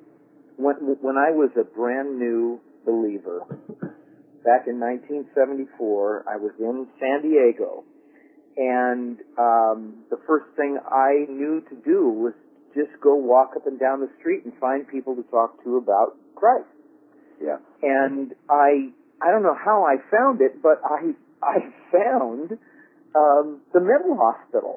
When I was a brand new believer back in 1974, I was in San Diego. And the first thing I knew to do was just go walk up and down the street and find people to talk to about Christ. Yeah. And I don't know how I found it, but I found the mental hospital.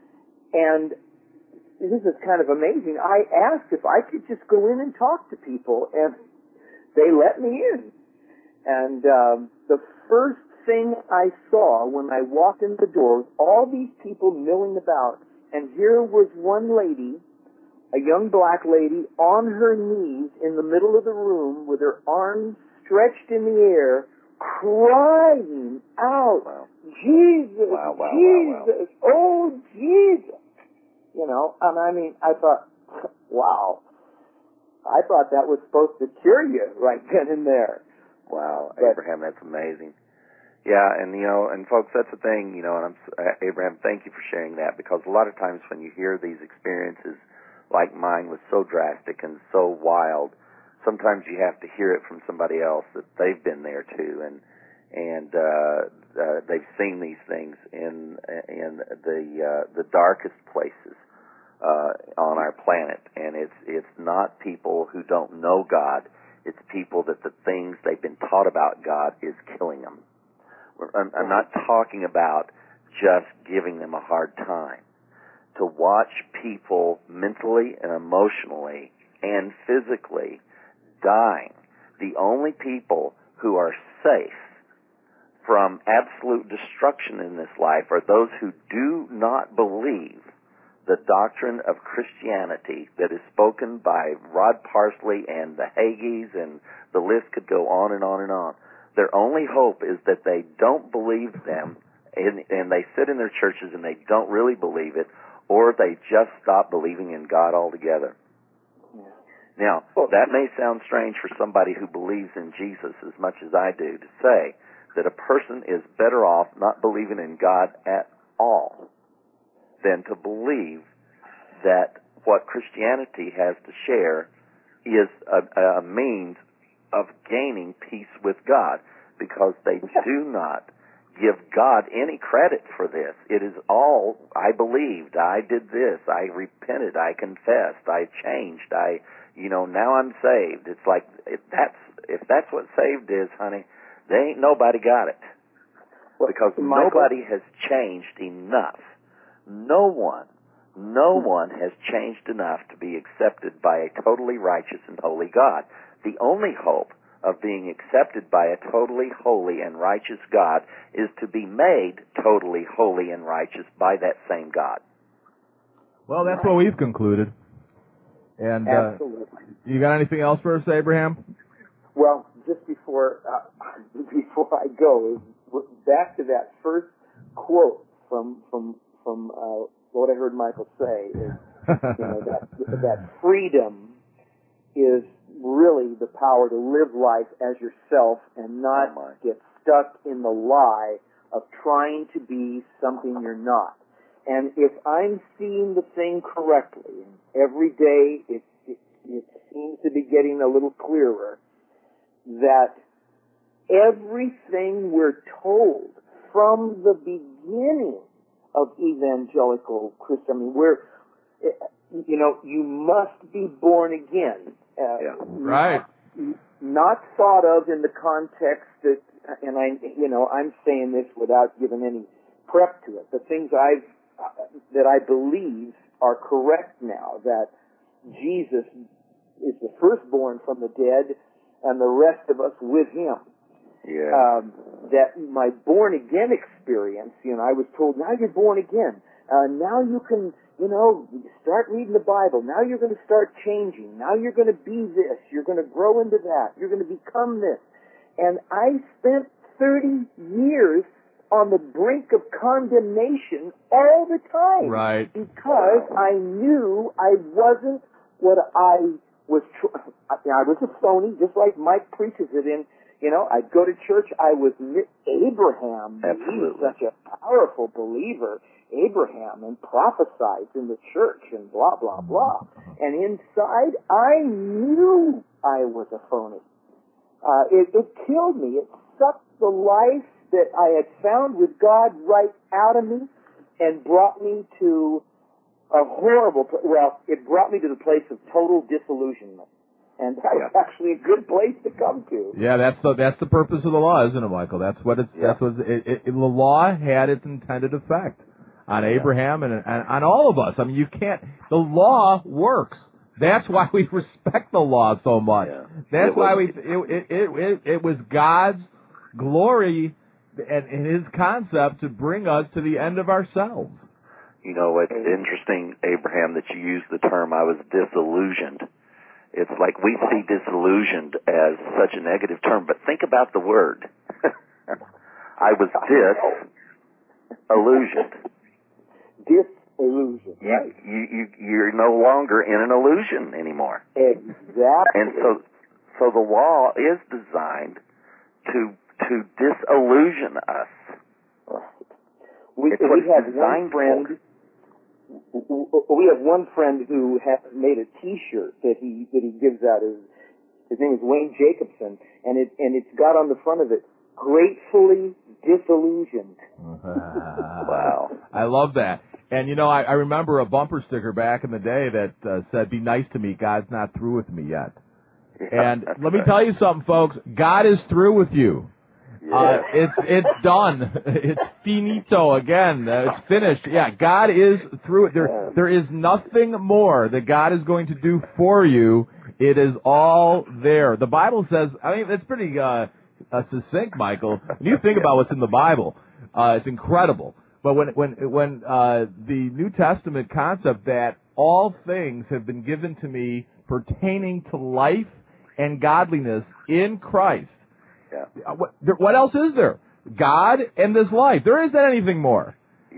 And this is kind of amazing. I asked if I could just go in and talk to people, and they let me in. And the first thing I saw when I walked in the door was all these people milling about, and here was one lady, a young black lady, on her knees in the middle of the room with her arms stretched in the air, crying out, wow. Jesus, wow, Jesus, oh, Jesus. And I mean, I thought, wow. I thought that was supposed to cure you right then and there. Wow, Abraham, that's amazing. Yeah, and and folks, that's the thing, and Abraham, thank you for sharing that, because a lot of times when you hear these experiences like mine was so drastic and so wild, sometimes you have to hear it from somebody else that they've been there too, and they've seen these things in the darkest places on our planet, and it's not people who don't know God. It's people that the things they've been taught about God is killing them. I'm not talking about just giving them a hard time. To watch people mentally and emotionally and physically dying, the only people who are safe from absolute destruction in this life are those who do not believe the doctrine of Christianity that is spoken by Rod Parsley and the Hagees, and the list could go on and on and on. Their only hope is that they don't believe them, and they sit in their churches and they don't really believe it, or they just stop believing in God altogether. Now, that may sound strange for somebody who believes in Jesus as much as I do to say that a person is better off not believing in God at all than to believe that what Christianity has to share is a means of gaining peace with God, because they do not give God any credit for this. It is all, I believed, I did this, I repented, I confessed, I changed, now I'm saved. It's like, if that's what saved is, honey, they ain't nobody got it. Because nobody has changed enough. No one has changed enough to be accepted by a totally righteous and holy God. The only hope of being accepted by a totally holy and righteous God is to be made totally holy and righteous by that same God. Well, that's what we've concluded. And absolutely. You got anything else for us, Abraham? Well, just before I go, back to that first quote from what I heard Michael say is, that freedom is really the power to live life as yourself and not get stuck in the lie of trying to be something you're not. And if I'm seeing the thing correctly, every day it seems to be getting a little clearer, that everything we're told from the beginning of evangelical Christianity, you must be born again. Right. Not thought of in the context that, and I'm saying this without giving any prep to it. The things that I believe are correct now, that Jesus is the firstborn from the dead, and the rest of us with him. Yeah. That my born again experience, I was told, now you're born again. Now you can, start reading the Bible. Now you're going to start changing. Now you're going to be this. You're going to grow into that. You're going to become this. And I spent 30 years on the brink of condemnation all the time. Right. Because I knew I wasn't what I was. I was a phony, just like Mike preaches it in. I'd go to church. I was Abraham. Absolutely. He was such a powerful believer. Abraham, and prophesied in the church and blah, blah, blah. And inside, I knew I was a phony. It killed me. It sucked the life that I had found with God right out of me and brought me to a horrible, it brought me to the place of total disillusionment. And that was actually a good place to come to. Yeah, that's the purpose of the law, isn't it, Michael? That's what the law had its intended effect on Abraham and on all of us. I mean, the law works. That's why we respect the law so much. Yeah. That's why it was God's glory and his concept to bring us to the end of ourselves. It's interesting, Abraham, that you used the term, I was disillusioned. It's like we see disillusioned as such a negative term, but think about the word. I was disillusioned. Disillusion. Right. You're no longer in an illusion anymore. Exactly. And so the law is designed to disillusion us. We have one friend. We have one friend who has made a T-shirt that he gives out. His name is Wayne Jacobson, and it's got on the front of it, "Gratefully disillusioned." Wow, I love that. And I remember a bumper sticker back in the day that said, "Be nice to me, God's not through with me yet." Yeah, and let me tell you something, folks. God is through with you. Yeah. It's done. It's finito again. It's finished. Yeah, God is through it. There is nothing more that God is going to do for you. It is all there. The Bible says, it's pretty succinct, Michael. When you think about what's in the Bible, it's incredible. But when the New Testament concept that all things have been given to me pertaining to life and godliness in Christ. Yeah. What else is there? God and this life. There isn't anything more.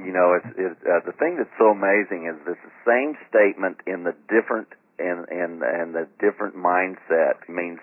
The thing that's so amazing is this same statement in the different and the different mindset means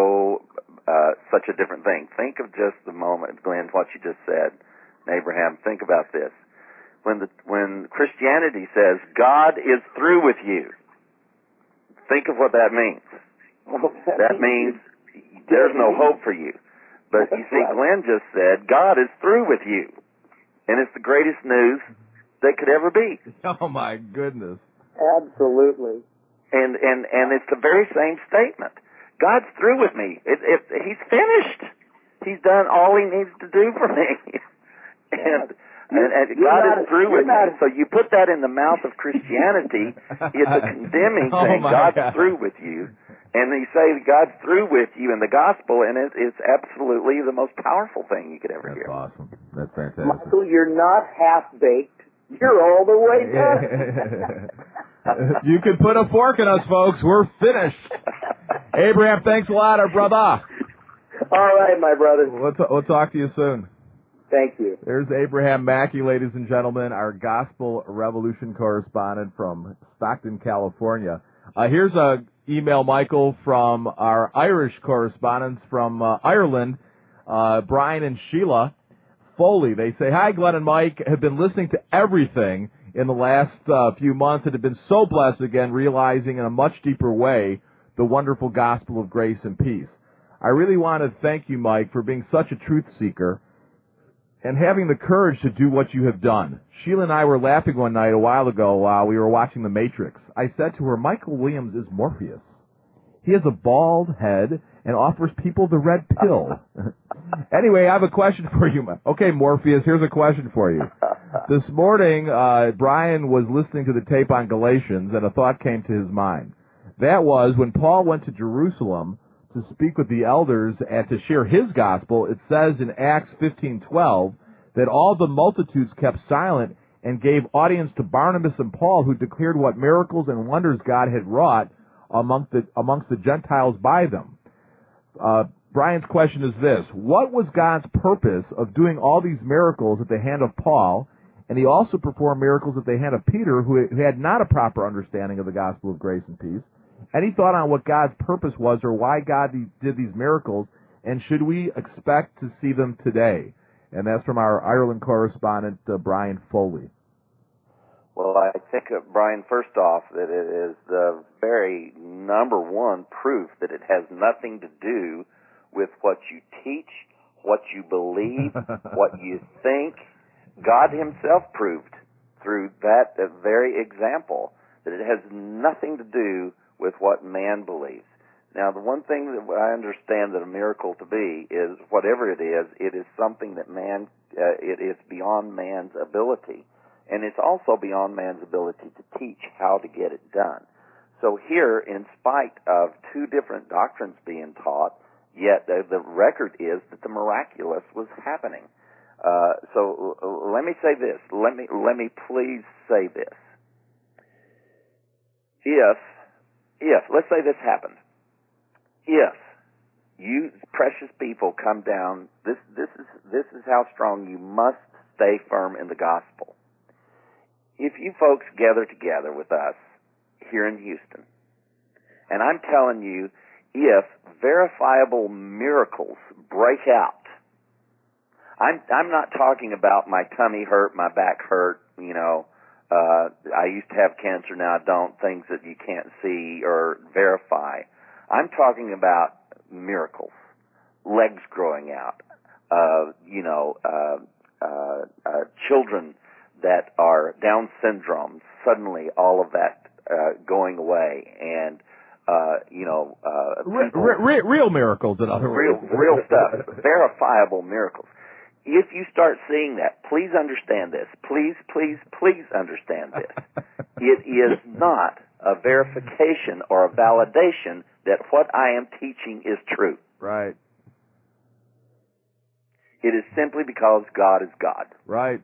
such a different thing. Think of just the moment, Glenn, what you just said, Abraham. Think about this. When Christianity says God is through with you, think of what that means. That means there's no hope for you. But you see, Glenn just said, God is through with you. And it's the greatest news that could ever be. Oh, my goodness. Absolutely. And it's the very same statement. God's through with me. He's finished. He's done all he needs to do for me. and God is through with me. So you put that in the mouth of Christianity, it's a condemning thing. God's through with you. And you say God's through with you in the gospel, and it's absolutely the most powerful thing you could ever hear. That's awesome. That's fantastic. Michael, you're not half-baked. You're all the way done. You can put a fork in us, folks. We're finished. Abraham, thanks a lot, our brother. All right, my brother. We'll talk to you soon. Thank you. There's Abraham Mackey, ladies and gentlemen, our Gospel Revolution correspondent from Stockton, California. Here's a email, Michael, from our Irish correspondents from Ireland, Brian and Sheila Foley. They say, "Hi, Glenn and Mike. Have been listening to everything in the last few months and have been so blessed again, realizing in a much deeper way the wonderful gospel of grace and peace. I really want to thank you, Mike, for being such a truth seeker and having the courage to do what you have done. Sheila and I were laughing one night a while ago while we were watching The Matrix. I said to her, Michael Williams is Morpheus. He has a bald head and offers people the red pill. Anyway, I have a question for you. Okay, Morpheus, here's a question for you. This morning, Brian was listening to the tape on Galatians, and a thought came to his mind. That was, when Paul went to Jerusalem to speak with the elders and to share his gospel, it says in Acts 15:12 that all the multitudes kept silent and gave audience to Barnabas and Paul, who declared what miracles and wonders God had wrought amongst the Gentiles by them. Brian's question is this: what was God's purpose of doing all these miracles at the hand of Paul, and he also performed miracles at the hand of Peter, who had not a proper understanding of the gospel of grace and peace? Any thought on what God's purpose was or why God did these miracles, and should we expect to see them today? And that's from our Ireland correspondent, Brian Foley. Well, I think, Brian, first off, that it is the very number one proof that it has nothing to do with what you teach, what you believe, what you think. God himself proved through that very example that it has nothing to do with what man believes. Now, the one thing that I understand that a miracle to be is, whatever it is something that it is beyond man's ability. And it's also beyond man's ability to teach how to get it done. So here, in spite of two different doctrines being taught, yet the record is that the miraculous was happening. So let me say this. Let me please say this. If let's say this happened. If you precious people come down, this is how strong you must stay firm in the gospel. If you folks gather together with us here in Houston, and I'm telling you, if verifiable miracles break out, I'm not talking about my tummy hurt, my back hurt, I used to have cancer, now I don't, things that you can't see or verify. I'm talking about miracles, legs growing out, children that are Down syndrome, suddenly all of that going away, and real miracles, in other words, real stuff, verifiable miracles. If you start seeing that, please understand this. Please understand this. It is not a verification or a validation that what I am teaching is true. Right. It is simply because God is God. Right.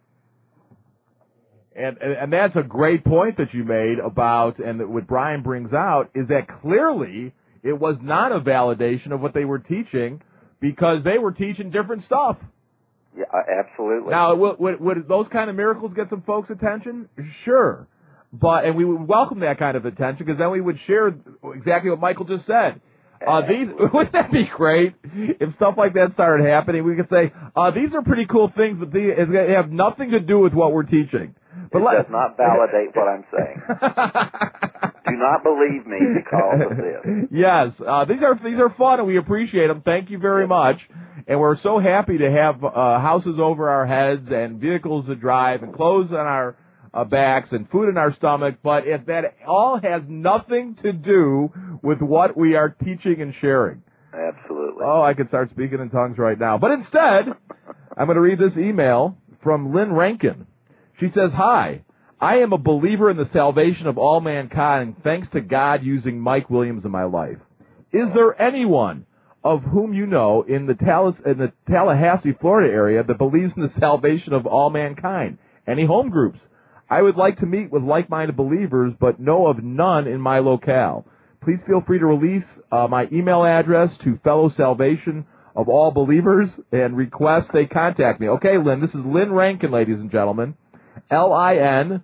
And that's a great point that you made about, and that what Brian brings out, is that clearly it was not a validation of what they were teaching, because they were teaching different stuff. Yeah, absolutely. Now, would those kind of miracles get some folks' attention? Sure. And we would welcome that kind of attention, because then we would share exactly what Michael just said. Wouldn't that be great if stuff like that started happening? We could say, these are pretty cool things, but they have nothing to do with what we're teaching. But it does not validate what I'm saying. Do not believe me because of this. Yes, these are fun, and we appreciate them. Thank you very much. And we're so happy to have houses over our heads and vehicles to drive and clothes on our backs and food in our stomach, but that all has nothing to do with what we are teaching and sharing. Absolutely. Oh, I could start speaking in tongues right now. But instead, I'm going to read this email from Lynn Rankin. She says, "Hi, I am a believer in the salvation of all mankind, thanks to God using Mike Williams in my life. Is there anyone of whom you know in the Tallahassee, Florida area that believes in the salvation of all mankind? Any home groups? I would like to meet with like-minded believers, but know of none in my locale. Please feel free to release my email address to fellow salvation of all believers and request they contact me." Okay, Lynn, this is Lynn Rankin, ladies and gentlemen. LINRANKIN,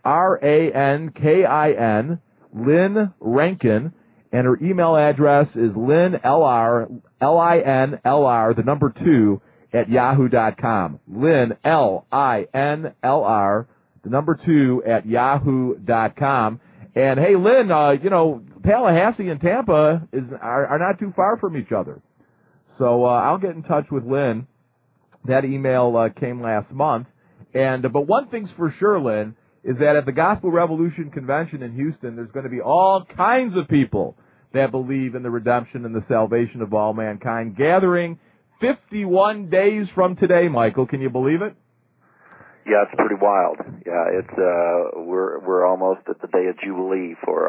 Lynn Rankin, and her email address is LINLR, the number 2, @yahoo.com. Lynn, LINLR, the number 2 at yahoo.com. And hey, Lynn, Tallahassee and Tampa are not too far from each other. So I'll get in touch with Lynn. That email came last month. But one thing's for sure, Lynn, is that at the Gospel Revolution Convention in Houston, there's going to be all kinds of people that believe in the redemption and the salvation of all mankind, gathering 51 days from today, Michael. Can you believe it? Yeah, it's pretty wild. Yeah, it's we're almost at the day of Jubilee for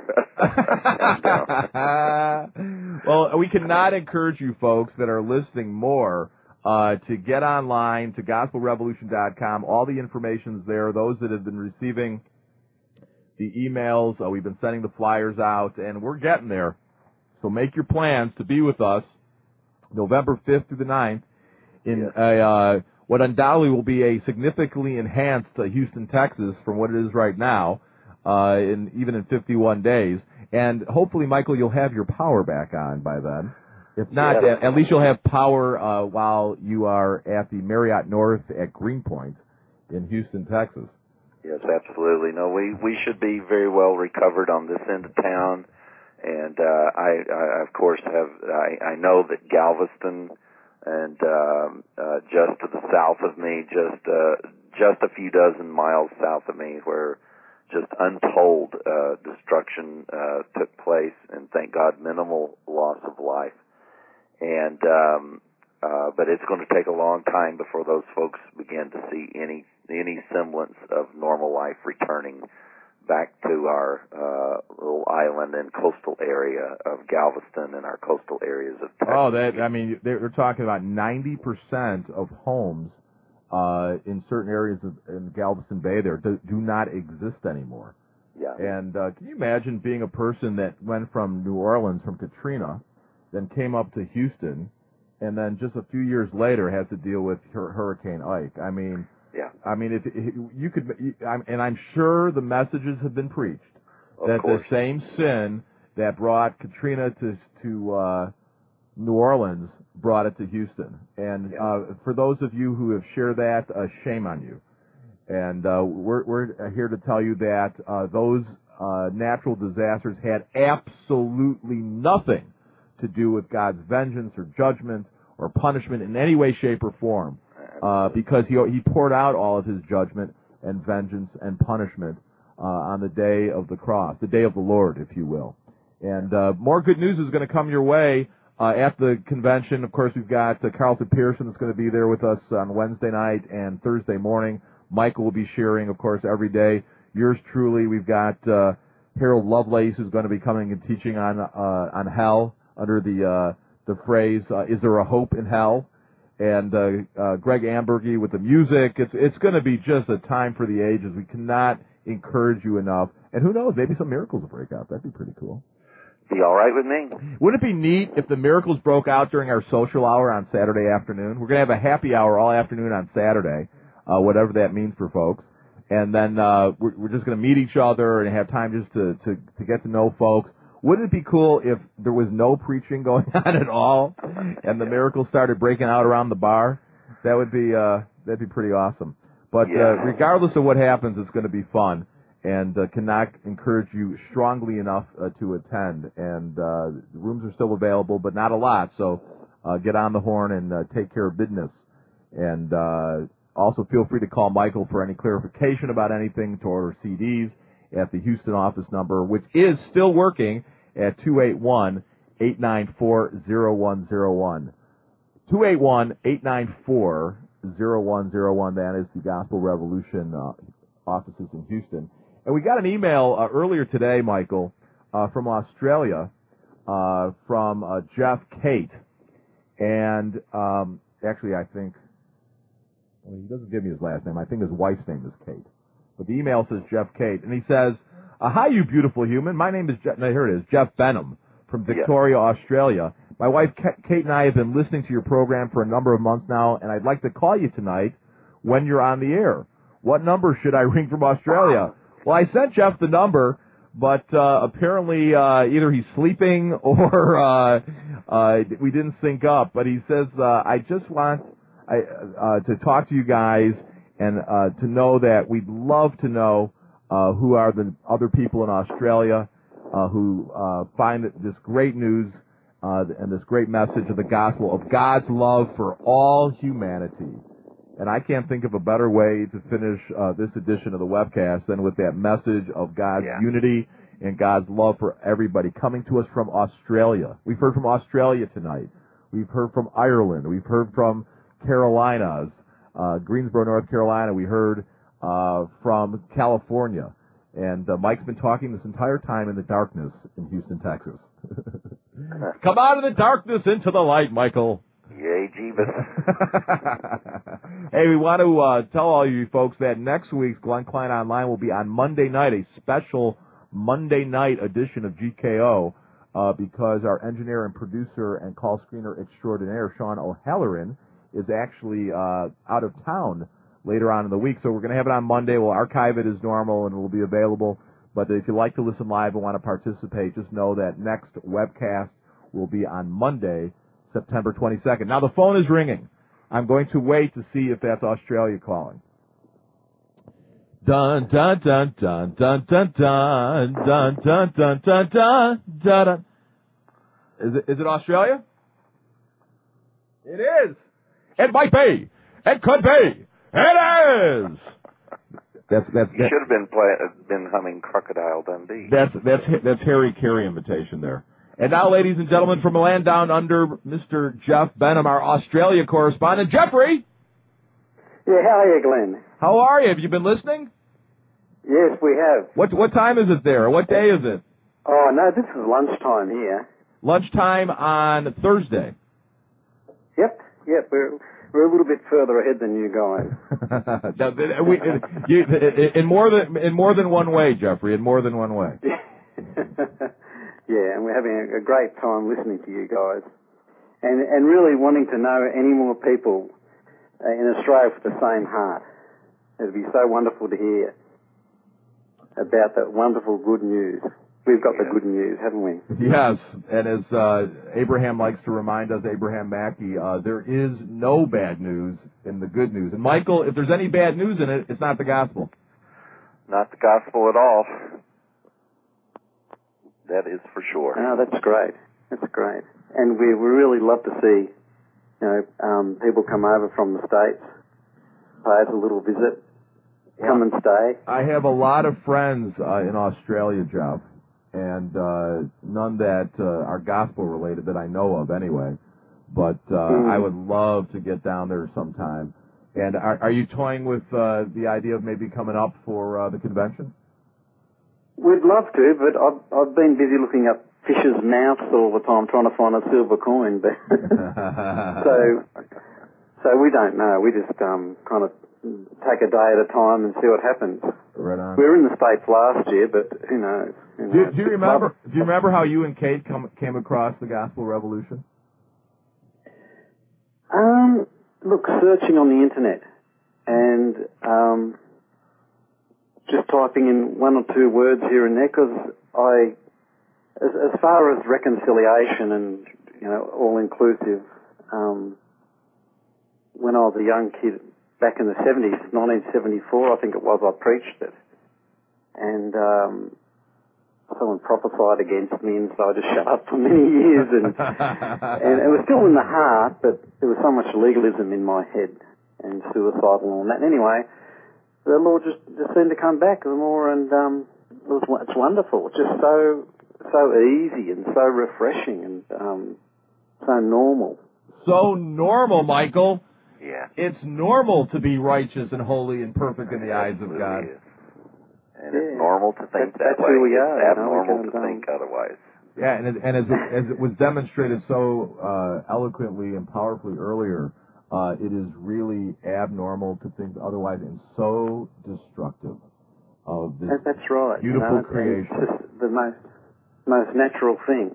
our Well, we cannot encourage you folks that are listening more to get online to gospelrevolution.com. All the information's there. Those that have been receiving the emails, we've been sending the flyers out, and we're getting there. So make your plans to be with us November 5th through the 9th in what undoubtedly will be a significantly enhanced Houston, Texas from what it is right now, even in 51 days. And hopefully, Michael, you'll have your power back on by then. If not, at least you'll have power while you are at the Marriott North at Greenpoint in Houston, Texas. Yes, absolutely. No, we should be very well recovered on this end of town. And I of course I know that Galveston and just to the south of me, just a few dozen miles south of me, where just untold destruction took place, and thank God minimal loss of life. And but it's going to take a long time before those folks begin to see any semblance of normal life returning back to our little island and coastal area of Galveston and our coastal areas of Texas. Oh, they're talking about 90% of homes in certain areas in Galveston Bay there do not exist anymore. Yeah. And can you imagine being a person that went from New Orleans, from Katrina, then came up to Houston, and then just a few years later has to deal with Hurricane Ike? I mean, yeah. I mean, if you could, and I'm sure the messages have been preached that the same sin that brought Katrina to New Orleans brought it to Houston. And for those of you who have shared that, shame on you. And we're here to tell you that those natural disasters had absolutely nothing to do with God's vengeance or judgment or punishment in any way, shape, or form, because he poured out all of his judgment and vengeance and punishment on the day of the cross, the day of the Lord, if you will. And more good news is going to come your way at the convention. Of course, we've got Carlton Pearson that's going to be there with us on Wednesday night and Thursday morning. Michael will be sharing, of course, every day. Yours truly. We've got Harold Lovelace, who's going to be coming and teaching on hell under the phrase, "Is there a hope in hell?" And Greg Ambergy with the music. It's going to be just a time for the ages. We cannot encourage you enough. And who knows, maybe some miracles will break out. That'd be pretty cool. Be all right with me. Wouldn't it be neat if the miracles broke out during our social hour on Saturday afternoon? We're going to have a happy hour all afternoon on Saturday, whatever that means for folks. And then we're just going to meet each other and have time just to get to know folks. Wouldn't it be cool if there was no preaching going on at all and the miracles started breaking out around the bar? That'd be pretty awesome. But regardless of what happens, it's going to be fun, and cannot encourage you strongly enough to attend. And the rooms are still available, but not a lot. So get on the horn and take care of business. And also feel free to call Michael for any clarification about anything, to order CDs at the Houston office number, which is still working at 281-894-0101. 281-894-0101. That is the Gospel Revolution offices in Houston. And we got an email earlier today, Michael, from Australia, from Jeff Kate. And actually, I think, well, he doesn't give me his last name. I think his wife's name is Kate. But the email says Jeff Kate. And he says, "Hi, you beautiful human. My name is here it is, Jeff Benham from Victoria, Australia. My wife Kate and I have been listening to your program for a number of months now, and I'd like to call you tonight when you're on the air. What number should I ring from Australia?" Well, I sent Jeff the number, but apparently either he's sleeping or we didn't sync up. But he says, "I just want to talk to you guys and to know that we'd love to know who are the other people in Australia who find this great news and this great message of the gospel of God's love for all humanity. And I can't think of a better way to finish this edition of the webcast than with that message of God's unity and God's love for everybody coming to us from Australia. We've heard from Australia tonight. We've heard from Ireland. We've heard from Carolinas, Greensboro, North Carolina. We heard from California. And Mike's been talking this entire time in the darkness in Houston, Texas. Come out of the darkness into the light, Michael. Yay, Jeebus. Hey, we want to tell all you folks that next week's Glenn Klein Online will be on Monday night, a special Monday night edition of GKO, because our engineer and producer and call screener extraordinaire, Sean O'Halloran, is actually out of town later on in the week. So we're going to have it on Monday. We'll archive it as normal, and it will be available. But if you'd like to listen live and want to participate, just know that next webcast will be on Monday, September 22nd. Now, the phone is ringing. I'm going to wait to see if that's Australia calling. Dun, dun, dun, dun, dun, dun, dun, dun, dun, dun, dun, dun, dun. Is it Australia? It is. It might be. It could be. It is. You should have been humming Crocodile Dundee. That's Harry Carey invitation there. And now, ladies and gentlemen, from the land down under, Mr. Jeff Benham, our Australia correspondent. Jeffrey! Yeah, how are you, Glenn? How are you? Have you been listening? Yes, we have. What time is it there? What day is it? Oh, no, this is lunchtime here. Lunchtime on Thursday. Yep, we're a little bit further ahead than you guys. In more than one way, Jeffrey. In more than one way. Yeah, and we're having a great time listening to you guys, and really wanting to know any more people in Australia with the same heart. It'd be so wonderful to hear about that wonderful good news. We've got the good news, haven't we? Yes, and as Abraham likes to remind us, Abraham Mackey, there is no bad news in the good news. And Michael, if there's any bad news in it, it's not the gospel. Not the gospel at all. That is for sure. Oh, that's great. That's great. And we really love to see, people come over from the States, pay us a little visit, come and stay. I have a lot of friends in Australia, Jeff, and none that are gospel related that I know of anyway. But I would love to get down there sometime. And are you toying with the idea of maybe coming up for the convention? We'd love to, but I've been busy looking up fish's mouths all the time trying to find a silver coin. But so we don't know. We just kind of take a day at a time and see what happens. Right on. We were in the States last year, but who knows? Do you remember how you and Kate came across the Gospel Revolution? Look, searching on the internet and just typing in one or two words here and there, because as far as reconciliation and all inclusive, when I was a young kid back in the 70s, 1974, I think it was, I preached it, and someone prophesied against me, and so I just shut up for many years, and it was still in the heart, but there was so much legalism in my head and suicidal and all that. Anyway, the Lord just seemed to come back more, and it's wonderful. It's just so easy and so refreshing and so normal. So normal, Michael. Yeah. It's normal to be righteous and holy and perfect in the eyes of God. Is. And it's normal to think that way. That's who we are. It's abnormal to think otherwise. Yeah, and as it was demonstrated so eloquently and powerfully earlier, it is really abnormal to think otherwise and so destructive of this that's right. beautiful creation. It's just the most natural thing.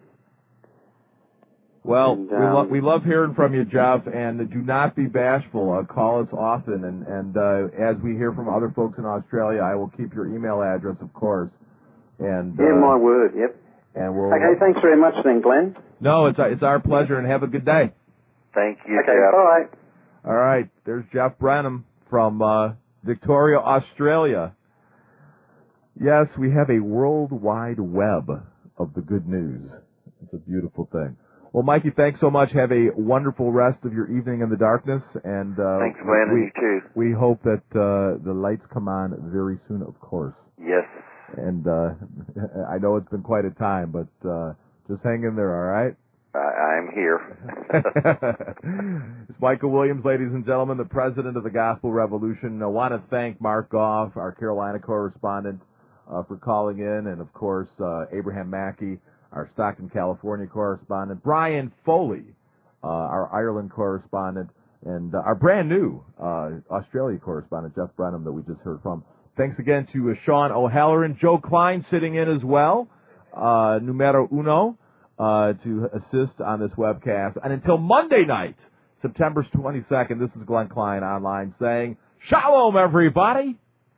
Well, and, we love hearing from you, Jeff, and do not be bashful. Call us often, and as we hear from other folks in Australia, I will keep your email address, of course. And my word, yep. And we'll. Okay, thanks very much then, Glenn. No, it's our pleasure, and have a good day. Thank you, okay, Jeff. bye. All right, there's Jeff Brenham from Victoria, Australia. Yes, we have a world wide web of the good news. It's a beautiful thing. Well, Mikey, thanks so much. Have a wonderful rest of your evening in the darkness. And thanks, Glenn, and you too. We hope that the lights come on very soon, of course. Yes. And I know it's been quite a time, but just hang in there, all right? I'm here. It's Michael Williams, ladies and gentlemen, the president of the Gospel Revolution. I want to thank Mark Goff, our Carolina correspondent, for calling in, and, of course, Abraham Mackey, our Stockton, California correspondent, Brian Foley, our Ireland correspondent, and our brand new Australia correspondent, Jeff Brenham, that we just heard from. Thanks again to Sean O'Halloran, Joe Klein sitting in as well, numero uno, to assist on this webcast. And until Monday night, September 22nd, this is Glenn Klein online saying, Shalom, everybody!